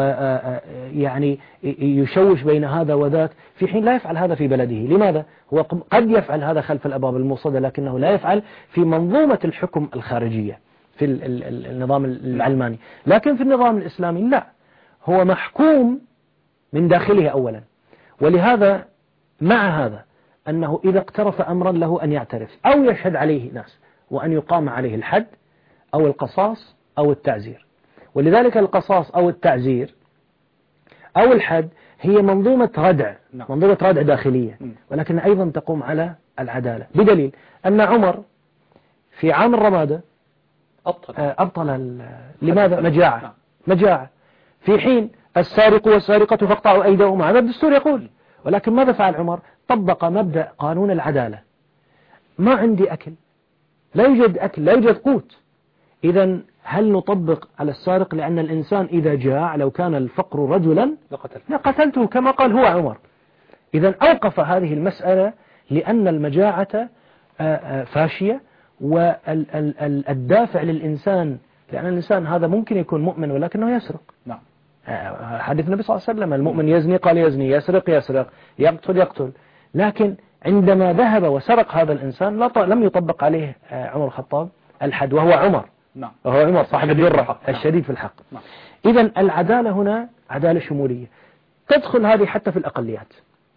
ويعني يشوش بين هذا وذاك، في حين لا يفعل هذا في بلده. لماذا؟ هو قد يفعل هذا خلف الأبواب الموصدة، لكنه لا يفعل في منظومة الحكم الخارجية في النظام العلماني. لكن في النظام الإسلامي لا، هو محكوم من داخله أولا. ولهذا مع هذا أنه إذا اقترف أمرا له أن يعترف أو يشهد عليه ناس وأن يقام عليه الحد أو القصاص أو التعزير. ولذلك القصاص أو التعزير أو الحد هي منظومة ردع داخلية، ولكن أيضا تقوم على العدالة، بدليل أن عمر في عام الرمادة أبطل لماذا؟ مجاعة، في حين السارق والسارقة فاقطعوا أيديهما، هذا الدستور يقول. ولكن ماذا فعل عمر؟ طبق مبدأ قانون العدالة. ما عندي أكل، لا يوجد أكل، لا يوجد قوت، إذا هل نطبق على السارق؟ لأن الإنسان إذا جاع لو كان الفقر رجلا لقتلته كما قال هو عمر. إذا أوقف هذه المسألة لأن المجاعة فاشية، والدافع للإنسان، لأن الإنسان هذا ممكن يكون مؤمن ولكنه يسرق. نعم. حديث النبي صلى الله عليه وسلم المؤمن يزني قال يزني، يسرق، يقتل. لكن عندما ذهب وسرق هذا الإنسان لم يطبق عليه عمر الخطاب الحد، وهو عمر. نعم. وهو عمر صاحب الجرة الشديد في الحق. نعم. إذن العدالة هنا عدالة شمولية تدخل هذه حتى في الأقليات.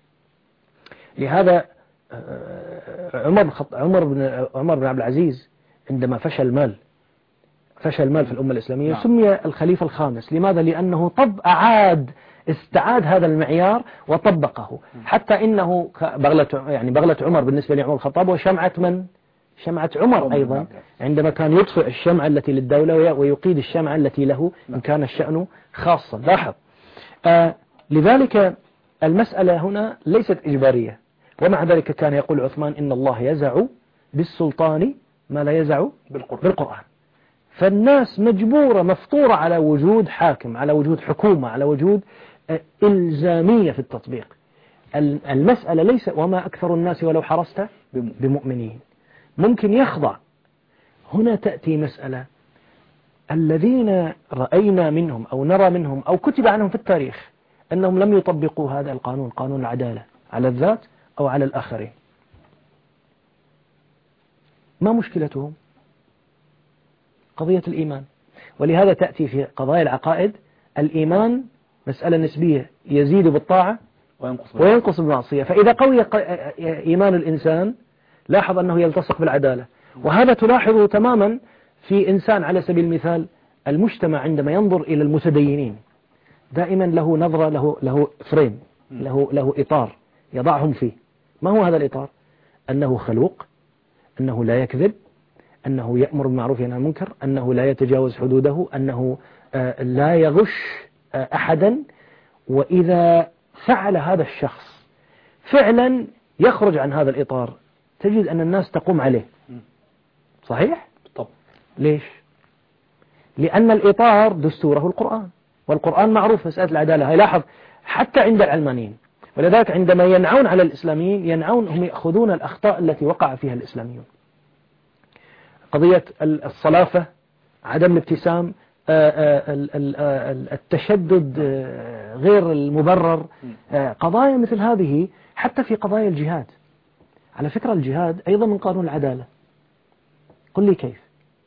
لهذا عمر بن عبد العزيز عندما فشل المال في الأمة الإسلامية سمي الخليفة الخامس. لماذا؟ لأنه استعاد هذا المعيار وطبقه، حتى إنه بغلة عمر بالنسبة لعمر الخطاب وشمعة من؟ شمعة عمر أيضا، عندما كان يطفئ الشمعة التي للدولة ويقيد الشمعة التي له إن كان الشأن خاصا. لاحظ، لذلك المسألة هنا ليست إجبارية، ومع ذلك كان يقول عثمان إن الله يزع بالسلطان ما لا يزع بالقرآن. فالناس مجبورة مفطورة على وجود حاكم، على وجود حكومة، على وجود إلزامية في التطبيق. المسألة ليس وما أكثر الناس ولو حرصت بمؤمنين، ممكن يخضع. هنا تأتي مسألة الذين رأينا منهم أو نرى منهم أو كتب عنهم في التاريخ أنهم لم يطبقوا هذا القانون، قانون العدالة، على الذات أو على الآخرين. ما مشكلتهم؟ قضية الإيمان. ولهذا تأتي في قضايا العقائد الإيمان مسألة نسبية، يزيد بالطاعة وينقص بالمعصية. فإذا قوي إيمان الإنسان لاحظ أنه يلتصق بالعدالة. وهذا تلاحظه تماما في إنسان على سبيل المثال المجتمع عندما ينظر إلى المتدينين دائما له نظرة، له فريم، له إطار يضعهم فيه. ما هو هذا الإطار؟ أنه خلوق، أنه لا يكذب، أنه يأمر بالمعروف وينهى عن المنكر، أنه لا يتجاوز حدوده، أنه لا يغش أحدا. وإذا فعل هذا الشخص فعلا يخرج عن هذا الإطار تجد أن الناس تقوم عليه. صحيح؟ طب ليش؟ لأن الإطار دستوره القرآن، والقرآن معروف مسألة العدالة. لاحظ حتى عند العلمانيين، ولذلك عندما ينعون على الإسلاميين هم يأخذون الأخطاء التي وقع فيها الإسلاميون. قضية الصلافة، عدم الابتسام، التشدد غير المبرر، قضايا مثل هذه. حتى في قضايا الجهاد، على فكرة الجهاد أيضا من قانون العدالة. قل لي كيف؟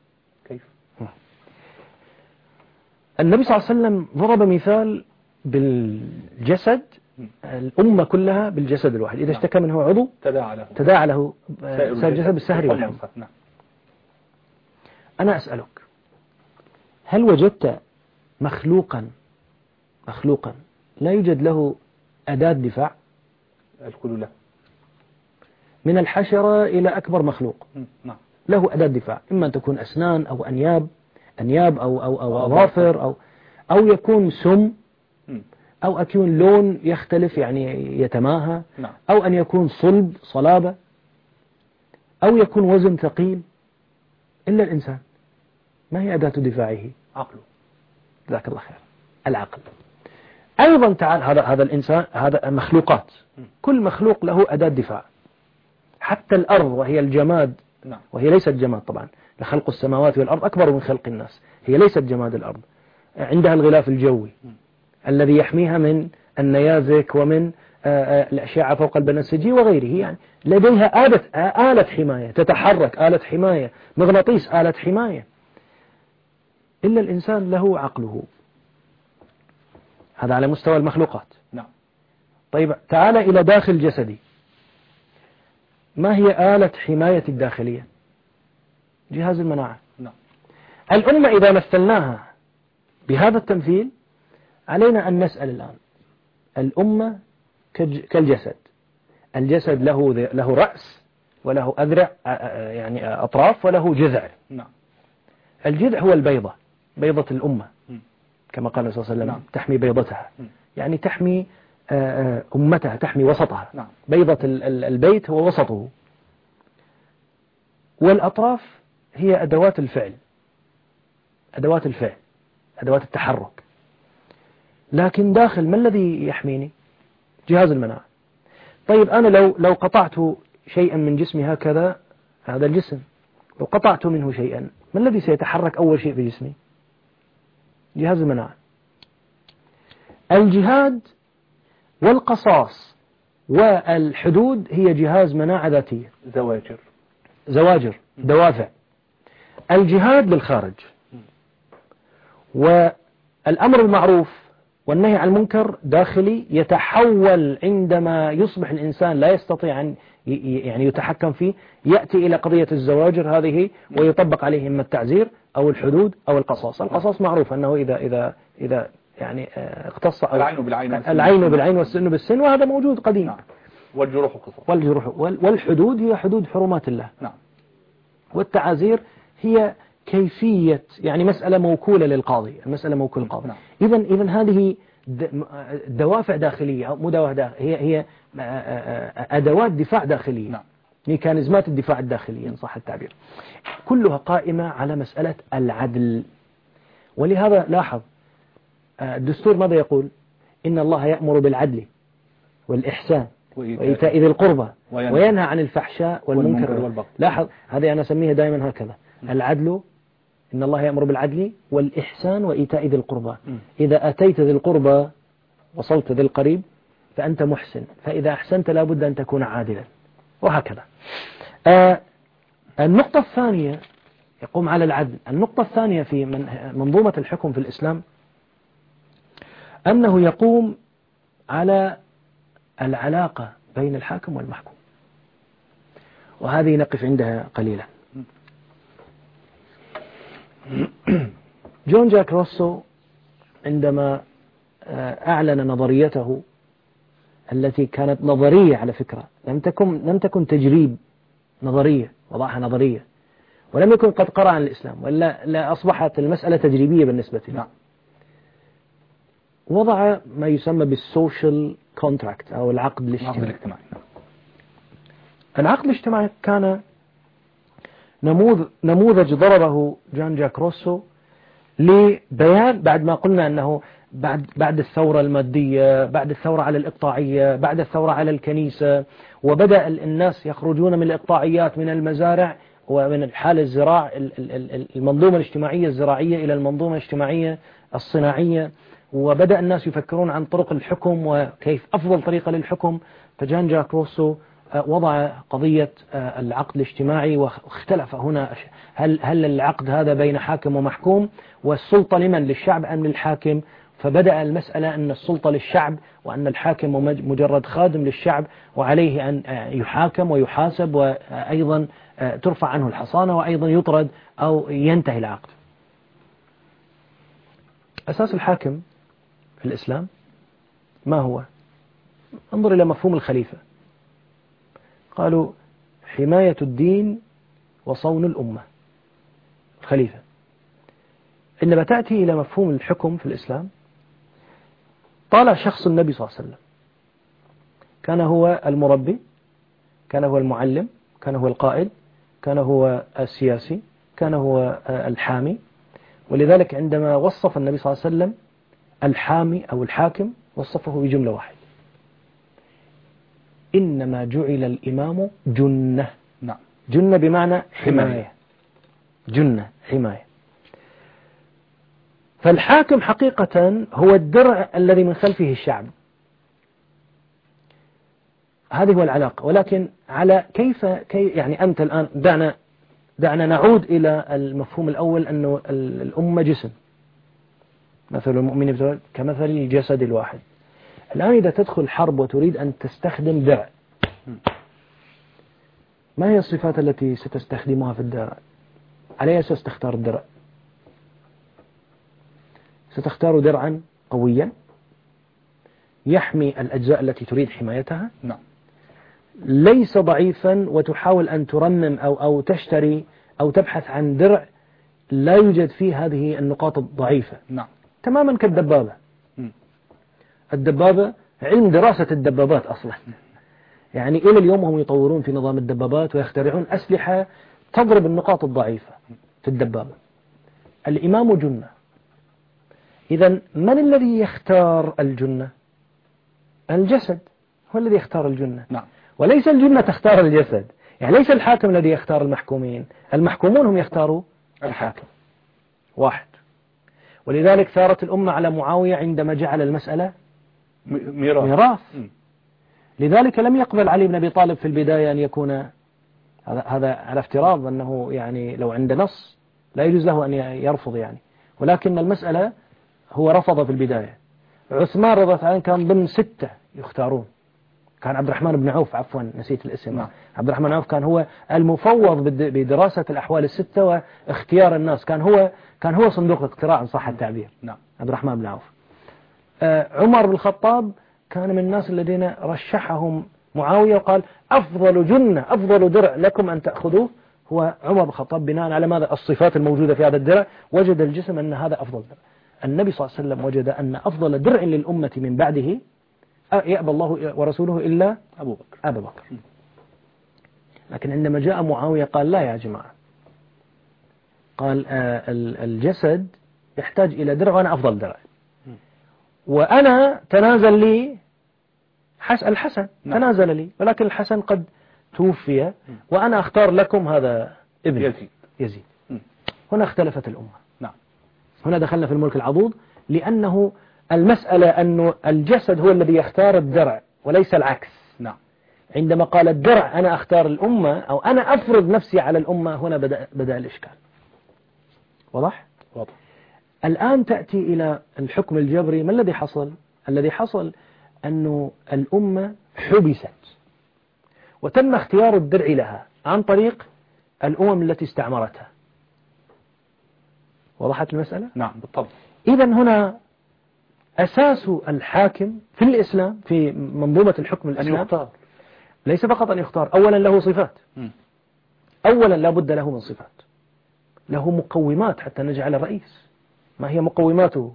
النبي صلى الله عليه وسلم ضرب مثال بالجسد، الأمة كلها بالجسد الواحد، إذا اشتكى منه عضو تداعى له سائر الجسد بالسهر والحمى. أنا أسألك، هل وجدت مخلوقا لا يوجد له أداة دفاع؟ الكل لا، من الحشرة إلى أكبر مخلوق له أداة دفاع، إما أن تكون أسنان أو أنياب أو أظافر أو يكون سم، أو يكون لون يختلف يعني يتماهى، أو أن يكون صلابة، أو يكون وزن ثقيل. إلا الإنسان ما هي أداة دفاعه؟ عقله. جزاك الله خير. العقل أيضا. تعال، هذا الإنسان، هذا مخلوقات، كل مخلوق له أداة دفاع. حتى الأرض وهي الجماد، وهي ليست جماد طبعا، لخلق السماوات والأرض أكبر من خلق الناس، هي ليست جماد. الأرض عندها الغلاف الجوي الذي يحميها من النيازك ومن الأشعة فوق البنفسجي وغيره. يعني لديها آلة حماية تتحرك، آلة حماية، مغناطيس، آلة حماية. إلا الإنسان له عقله. هذا على مستوى المخلوقات. طيب تعال إلى داخل جسدي، ما هي آلة حماية الداخلية؟ جهاز المناعة. نعم. الأمة إذا مثلناها بهذا التمثيل علينا أن نسأل الآن، الأمة كالجسد، الجسد له رأس وله أذرع يعني أطراف وله جذع. نعم. الجذع هو البيضة، بيضة الأمة كما قال صلى الله عليه وسلم. نعم. تحمي بيضتها، يعني تحمي أمتها، تحمي وسطها. نعم. بيضة البيت هو وسطه، والأطراف هي أدوات الفعل، أدوات الفعل، أدوات التحرك. لكن داخل ما الذي يحميني؟ جهاز المناعة. طيب أنا لو قطعت شيئا من جسمي هكذا، هذا الجسم لو قطعت منه شيئا، ما الذي سيتحرك أول شيء في جسمي؟ جهاز المناعة. الجهاد والقصاص والحدود هي جهاز مناعة ذاتية، زواجر، دوافع. الجهاد للخارج، والأمر بالمعروف والنهي عن المنكر داخلي، يتحول عندما يصبح الإنسان لا يستطيع أن يعني يتحكم فيه، يأتي إلى قضية الزواجر هذه ويطبق عليه إما التعزير أو الحدود أو القصاص. القصاص معروف أنه إذا يعني اقتص العين بالعين والسن بالسن، وهذا موجود قديم. نعم. والجروح قصاص. والحدود هي حدود حرمات الله. نعم. والتعازير هي كيفية، يعني مسألة موكولة للقاضي، المسألة موكولة للقاضي. نعم. إذن هذه دوافع داخلية، هي أدوات دفاع داخلية. نعم. ميكانيزمات الدفاع الداخلية إن صح التعبير، كلها قائمة على مسألة العدل. ولهذا لاحظ الدستور ماذا يقول؟ إن الله يأمر بالعدل والإحسان وإيتاء ذي القربى وينهى عن الفحشاء والمنكر والبغي. لاحظ هذه أنا أسميها دائما هكذا، العدل، إن الله يأمر بالعدل والإحسان وإيتاء ذي القربى. إذا أتيت ذي القربى وصلت ذي القريب فأنت محسن، فإذا أحسنت لابد أن تكون عادلا، وهكذا. النقطة الثانية يقوم على العدل. النقطة الثانية في منظومة الحكم في الإسلام أنه يقوم على العلاقة بين الحاكم والمحكوم، وهذه نقف عندها قليلا. جون جاك روسو عندما أعلن نظريته التي كانت نظرية على فكرة، لم تكن تجريب، نظرية وضعها نظرية، ولم يكن قد قرأ عن الإسلام، ولا لا أصبحت المسألة تجريبية بالنسبة له. نعم. وضع ما يسمى بالسوشيال كونتراكت أو العقد الاجتماعي. العقد الاجتماعي كان نموذج ضربه جان جاك روسو لبيان، بعد ما قلنا أنه بعد الثورة المادية، بعد الثورة على الإقطاعية، بعد الثورة على الكنيسة، وبدأ الناس يخرجون من الإقطاعيات، من المزارع ومن الحالة الزراع، المنظومة الاجتماعية الزراعية إلى المنظومة الاجتماعية الصناعية، وبدأ الناس يفكرون عن طرق الحكم وكيف أفضل طريقة للحكم. فجان جاك روسو وضع قضية العقد الاجتماعي، واختلف هنا هل العقد هذا بين حاكم ومحكوم، والسلطة لمن، للشعب أم للحاكم؟ فبدأ المسألة أن السلطة للشعب، وأن الحاكم مجرد خادم للشعب، وعليه أن يحاكم ويحاسب، وأيضا ترفع عنه الحصانة، وأيضا يطرد أو ينتهي العقد. أساس الحاكم في الإسلام ما هو؟ انظر إلى مفهوم الخليفة، قالوا حماية الدين وصون الأمة. الخليفة إنما تأتي إلى مفهوم الحكم في الإسلام، طالع شخص النبي صلى الله عليه وسلم، كان هو المربي، كان هو المعلم، كان هو القائد، كان هو السياسي، كان هو الحامي. ولذلك عندما وصف النبي صلى الله عليه وسلم الحامي أو الحاكم وصفه بجملة واحدة: إنما جعل الإمام جنة. نعم. جنة بمعنى حماية، جنة حماية. فالحاكم حقيقة هو الدرع الذي من خلفه الشعب. هذه هو العلاقة. ولكن على كيف يعني أنت الآن دعنا نعود إلى المفهوم الأول، أنه الأمة جسم، مثل المؤمن كمثل الجسد الواحد. الآن إذا تدخل حرب وتريد أن تستخدم درع، ما هي الصفات التي ستستخدمها في الدرع؟ على أي أساس تختار الدرع؟ ستختار درعا قويا يحمي الأجزاء التي تريد حمايتها، نعم. ليس ضعيفا وتحاول أن ترمم أو تشتري أو تبحث عن درع لا يوجد فيه هذه النقاط الضعيفة. نعم. تماما كالدبابة. الدبابة علم دراسة الدبابات أصلا، يعني إلى اليوم هم يطورون في نظام الدبابات ويخترعون أسلحة تضرب النقاط الضعيفة في الدبابة. الإمام جنة. إذا من الذي يختار الجنة؟ الجسد هو الذي يختار الجنة. نعم. وليس الجنة تختار الجسد، يعني ليس الحاكم الذي يختار المحكومين، المحكومون هم يختاروا الحاكم. واحد. ولذلك ثارت الأمة على معاوية عندما جعل المسألة ميراث. لذلك لم يقبل علي بن أبي طالب في البداية أن يكون هذا على افتراض أنه يعني لو عند نص لا يجوز له أن يرفض يعني، ولكن المسألة هو رفض في البداية. عثمان رضي الله عنه كان ضمن 6 يختارون، كان عبد الرحمن بن عوف، عفوا نسيت الاسم. نعم. عبد الرحمن بن عوف كان هو المفوض بدراسة الأحوال ال6 واختيار الناس، كان هو صندوق الاقتراع إن صح التعبير. نعم. عبد الرحمن بن عوف. عمر بن الخطاب كان من الناس الذين رشحهم معاوية وقال أفضل جنة أفضل درع لكم أن تأخذوه هو عمر بن الخطاب، بناء على ماذا؟ الصفات الموجودة في هذا الدرع، وجد الجسم أن هذا أفضل درع. النبي صلى الله عليه وسلم وجد أن أفضل درع للأمة من بعده يأبى الله ورسوله إلا أبو بكر. لكن عندما جاء معاوية قال لا يا جماعة، قال الجسد يحتاج إلى درع وأنا أفضل درع، وأنا تنازل لي الحسن. نعم. تنازل لي، ولكن الحسن قد توفي وأنا أختار لكم هذا ابن يزيد. هنا اختلفت الأمة. نعم. هنا دخلنا في الملك العضوض، لأنه المسألة أن الجسد هو الذي يختار الدرع وليس العكس. نعم. عندما قال الدرع أنا أختار الأمة أو أنا أفرض نفسي على الأمة، هنا بدأ الإشكال. واضح؟ واضح. الآن تأتي إلى الحكم الجبري. ما الذي حصل؟ الذي حصل أنه الأمة حبست وتم اختيار الدرع لها عن طريق الأمم التي استعمرتها. وضحت المسألة؟ نعم بالطبع. إذن هنا أساس الحاكم في الإسلام في منظومة الحكم الإسلام أن يختار. ليس فقط أن يختار، أولا له صفات. أولا لا بد له من صفات، له مقومات حتى نجعل الرئيس. ما هي مقوماته؟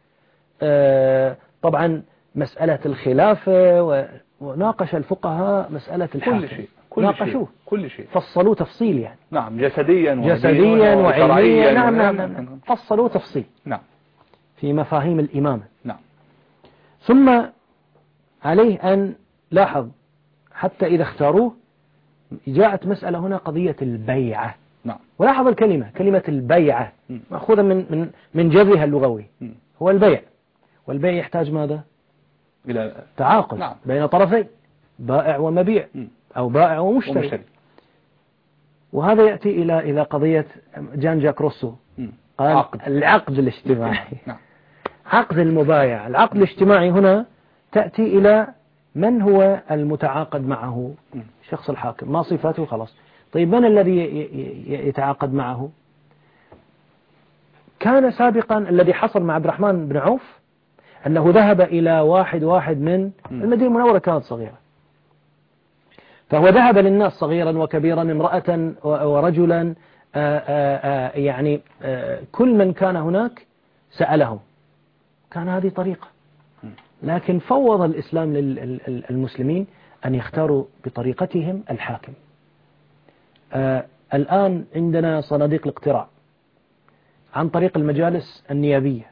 طبعا مسألة الخلافة، وناقش الفقهاء مسألة الحاكم. كل شيء فصلوا تفصيل يعني. نعم. جسديا وعلميا. نعم. فصلوا تفصيل. نعم. في مفاهيم الإمامة. نعم. ثم عليه أن لاحظ حتى إذا اختاروه جاءت مسألة هنا قضية البيعة. نعم. ولاحظ كلمة البيعة مأخوذة من جذرها اللغوي. هو البيع، والبيع يحتاج ماذا؟ إلى تعاقد. نعم. بين طرفين، بائع ومبيع أو بائع ومشتري. وهذا يأتي إلى قضية جان جاك روسو، قال العقد الاجتماعي. نعم. عقد المبايع. العقد الاجتماعي هنا تأتي إلى من هو المتعاقد معه؟ شخص الحاكم. ما صفاته؟ خلاص. طيب من الذي يتعاقد معه؟ كان سابقا الذي حصل مع عبد الرحمن بن عوف أنه ذهب إلى واحد من المدينة المنورة، كانت صغيرة، فهو ذهب للناس صغيرا وكبيرا، امرأة ورجلا، يعني كل من كان هناك سألهم. كان هذه طريقة، لكن فوض الإسلام للمسلمين أن يختاروا بطريقتهم الحاكم. الآن عندنا صناديق الاقتراع عن طريق المجالس النيابية.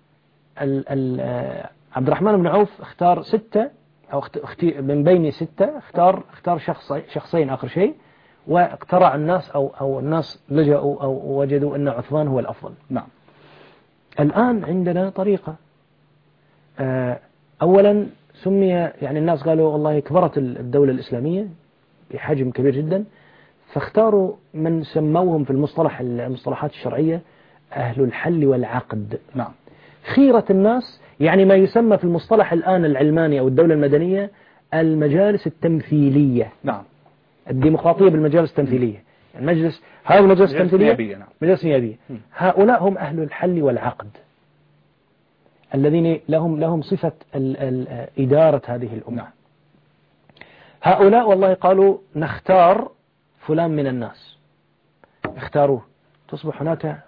عبد الرحمن بن عوف اختار 6 أو من بين 6 اختار شخصين آخر شيء، واقترع الناس أو الناس لجأوا أو وجدوا أن عثمان هو الأفضل. نعم. الآن عندنا طريقة. أولا سمي، يعني الناس قالوا والله كبرت الدولة الإسلامية بحجم كبير جدا، فاختاروا من سموهم في المصطلحات الشرعية أهل الحل والعقد. نعم. خيرة الناس يعني ما يسمى في المصطلح الآن العلماني أو الدولة المدنية المجالس التمثيلية. نعم. الديمقراطية بالمجالس التمثيلية. المجلس هذه المجالس التمثيلية نعم. مجالس نيابية. هؤلاء هم أهل الحل والعقد الذين لهم صفة إدارة هذه الأمة. نعم. هؤلاء والله قالوا نختار فلان من الناس، اختاروه، تصبح هناك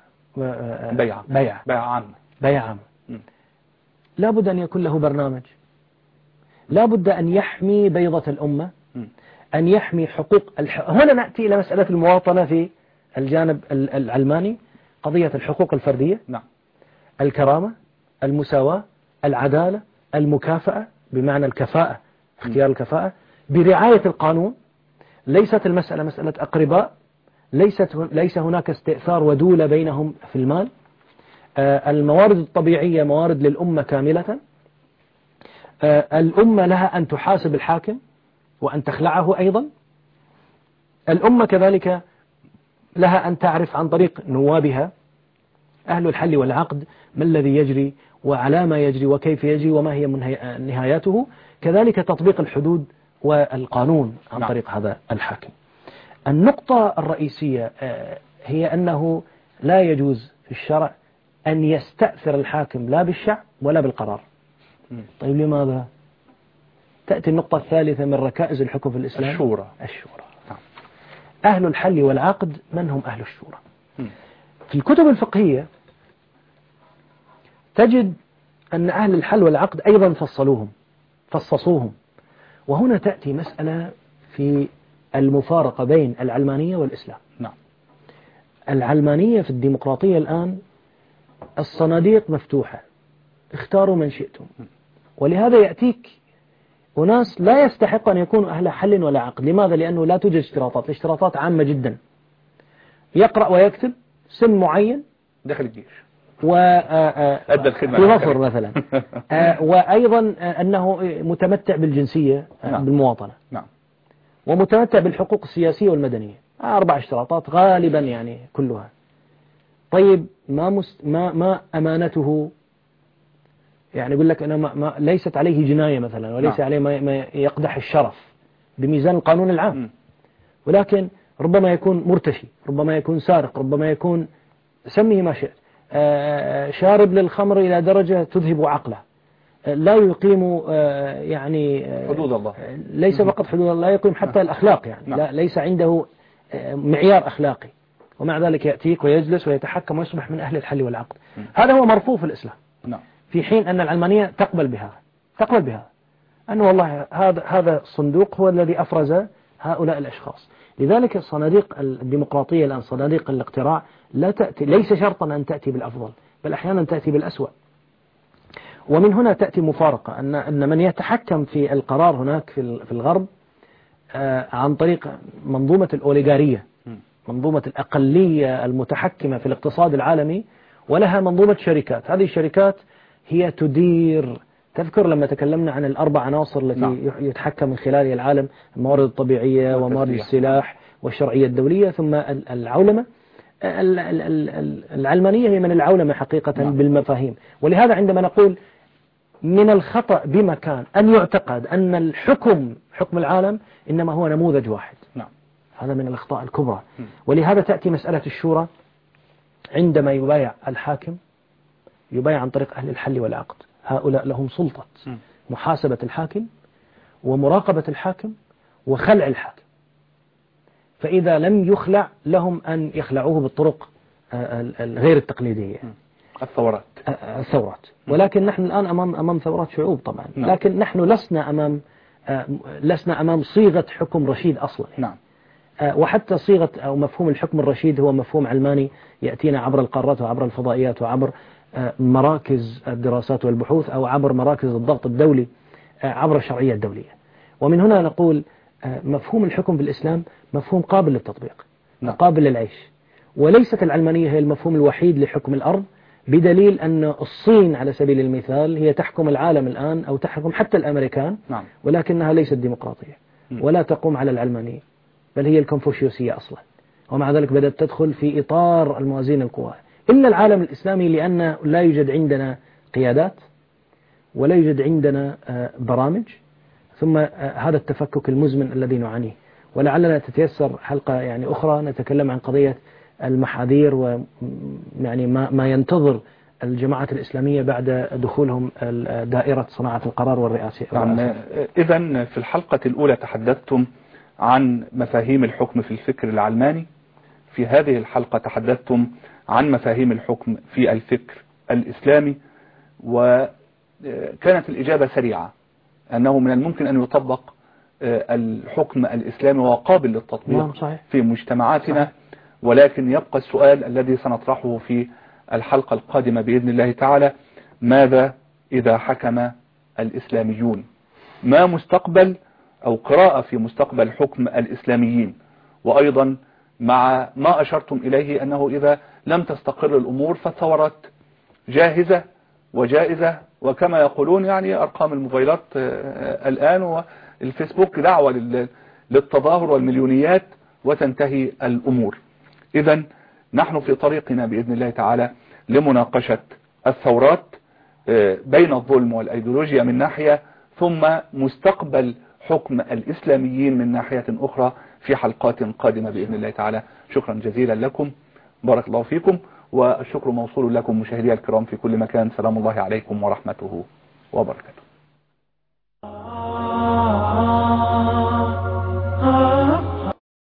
بيع عام. لا بد أن يكون له برنامج، لا بد أن يحمي بيضة الأمة، أن يحمي حقوق هنا نأتي إلى مسألة المواطنة في الجانب العلماني، قضية الحقوق الفردية، نعم. الكرامة، المساواة، العدالة، المكافأة بمعنى الكفاءة، اختيار الكفاءة برعاية القانون. ليست المسألة مسألة أقرباء، ليس هناك استئثار ودولة بينهم في المال. الموارد الطبيعية موارد للأمة كاملة. الأمة لها أن تحاسب الحاكم وأن تخلعه أيضا. الأمة كذلك لها أن تعرف عن طريق نوابها أهل الحل والعقد ما الذي يجري وعلى ما يجري وكيف يجري وما هي نهاياته، كذلك تطبيق الحدود والقانون عن طريق هذا الحاكم. النقطة الرئيسية هي أنه لا يجوز في الشرع أن يستأثر الحاكم لا بالشعب ولا بالقرار. طيب لماذا؟ تأتي النقطة الثالثة من ركائز الحكم في الإسلام، الشورى. أهل الحل والعقد من هم أهل الشورى؟ في الكتب الفقهية تجد أن أهل الحل والعقد أيضا فصصوهم. وهنا تأتي مسألة في المفارقة بين العلمانية والإسلام. نعم. العلمانية في الديمقراطية الآن الصناديق مفتوحة، اختاروا من شئتم، ولهذا يأتيك أناس لا يستحق أن يكونوا أهل حل ولا عقد. لماذا؟ لأنه لا توجد اشتراطات، الاشتراطات عامة جدا، يقرأ ويكتب، سن معين، دخل الجيش، أدى الخدمة في مصر مثلا، وأيضا أنه متمتع بالجنسية، نعم. بالمواطنة، نعم. ومتمتع بالحقوق السياسية والمدنية، 4 اشتراطات غالبا يعني كلها. طيب ما أمانته؟ يعني يقول لك أنا ليست عليه جناية مثلا، وليس عليه ما يقدح الشرف بميزان القانون العام، ولكن ربما يكون مرتشي، ربما يكون سارق، ربما يكون سميه ما شئت، شارب للخمر إلى درجة تذهب عقله، لا يقيم يعني حدود الله، ليس فقط حدود الله، لا يقيم حتى الأخلاق يعني، لا ليس عنده معيار أخلاقي، ومع ذلك يأتيك ويجلس ويتحكم ويصبح من أهل الحل والعقد. هذا هو مرفوض في الإسلام. في حين أن العلمانية تقبل بها أنه والله هذا الصندوق هو الذي أفرز هؤلاء الأشخاص. لذلك الصناديق الديمقراطية الآن، صناديق الاقتراع، لا تأتي، ليس شرطا أن تأتي بالأفضل، بل أحيانا تأتي بالأسوأ. ومن هنا تأتي مفارقة أن من يتحكم في القرار هناك في الغرب عن طريق منظومة الأوليغارية، منظومة الأقلية المتحكمة في الاقتصاد العالمي، ولها منظومة شركات. هذه الشركات هي تدير، تذكر لما تكلمنا عن ال4 عناصر التي يتحكم من خلالها العالم، الموارد الطبيعية وموارد السلاح والشرعية الدولية، ثم العولمة. العلمانية هي من العولمة حقيقة بالمفاهيم. ولهذا عندما نقول من الخطأ بمكان أن يعتقد أن حكم العالم إنما هو نموذج واحد، هذا من الأخطاء الكبرى. ولهذا تأتي مسألة الشورى عندما يبايع الحاكم، يبايع عن طريق أهل الحل والعقد. هؤلاء لهم سلطة محاسبة الحاكم ومراقبة الحاكم وخلع الحاكم، فإذا لم يخلع لهم أن يخلعوه بالطرق الغير التقليدية، الثورات. ولكن نحن الآن أمام ثورات شعوب طبعا، لكن نحن لسنا أمام صيغة حكم رشيد أصلا. وحتى صيغة أو مفهوم الحكم الرشيد هو مفهوم علماني يأتينا عبر القارات وعبر الفضائيات وعبر مراكز الدراسات والبحوث، أو عبر مراكز الضغط الدولي، عبر الشرعية الدولية. ومن هنا نقول مفهوم الحكم بالإسلام مفهوم قابل للتطبيق، قابل للعيش، وليست العلمانية هي المفهوم الوحيد لحكم الأرض، بدليل أن الصين على سبيل المثال هي تحكم العالم الآن، أو تحكم حتى الأمريكان، ولكنها ليست ديمقراطية ولا تقوم على العلمانية، بل هي الكونفوشيوسية أصلا، ومع ذلك بدأت تدخل في إطار الموازين القوى. إلا العالم الإسلامي، لأن لا يوجد عندنا قيادات، ولا يوجد عندنا برامج، ثم هذا التفكك المزمن الذي نعانيه. ولعلنا تتيسر حلقة يعني أخرى نتكلم عن قضية المحاذير ويعني ما ينتظر الجماعات الإسلامية بعد دخولهم دائرة صناعة القرار والرئاسة. إذن في الحلقة الأولى تحدثتم عن مفاهيم الحكم في الفكر العلماني، في هذه الحلقة تحدثتم عن مفاهيم الحكم في الفكر الإسلامي، وكانت الإجابة سريعة أنه من الممكن أن يطبق الحكم الإسلامي وقابل للتطبيق في مجتمعاتنا. ولكن يبقى السؤال الذي سنطرحه في الحلقة القادمة بإذن الله تعالى: ماذا إذا حكم الإسلاميون؟ ما مستقبل أو قراءة في مستقبل حكم الإسلاميين؟ وأيضا مع ما أشرتم إليه أنه إذا لم تستقر الأمور فالثورات جاهزة وجائزة، وكما يقولون يعني أرقام الموبايلات الآن والفيسبوك دعوة للتظاهر والمليونيات وتنتهي الأمور. إذن نحن في طريقنا بإذن الله تعالى لمناقشة الثورات بين الظلم والأيديولوجيا من ناحية، ثم مستقبل حكم الإسلاميين من ناحية أخرى في حلقات قادمة بإذن الله تعالى. شكرا جزيلا لكم، بارك الله فيكم، والشكر موصول لكم مشاهدي الكرام في كل مكان. سلام الله عليكم ورحمته وبركاته.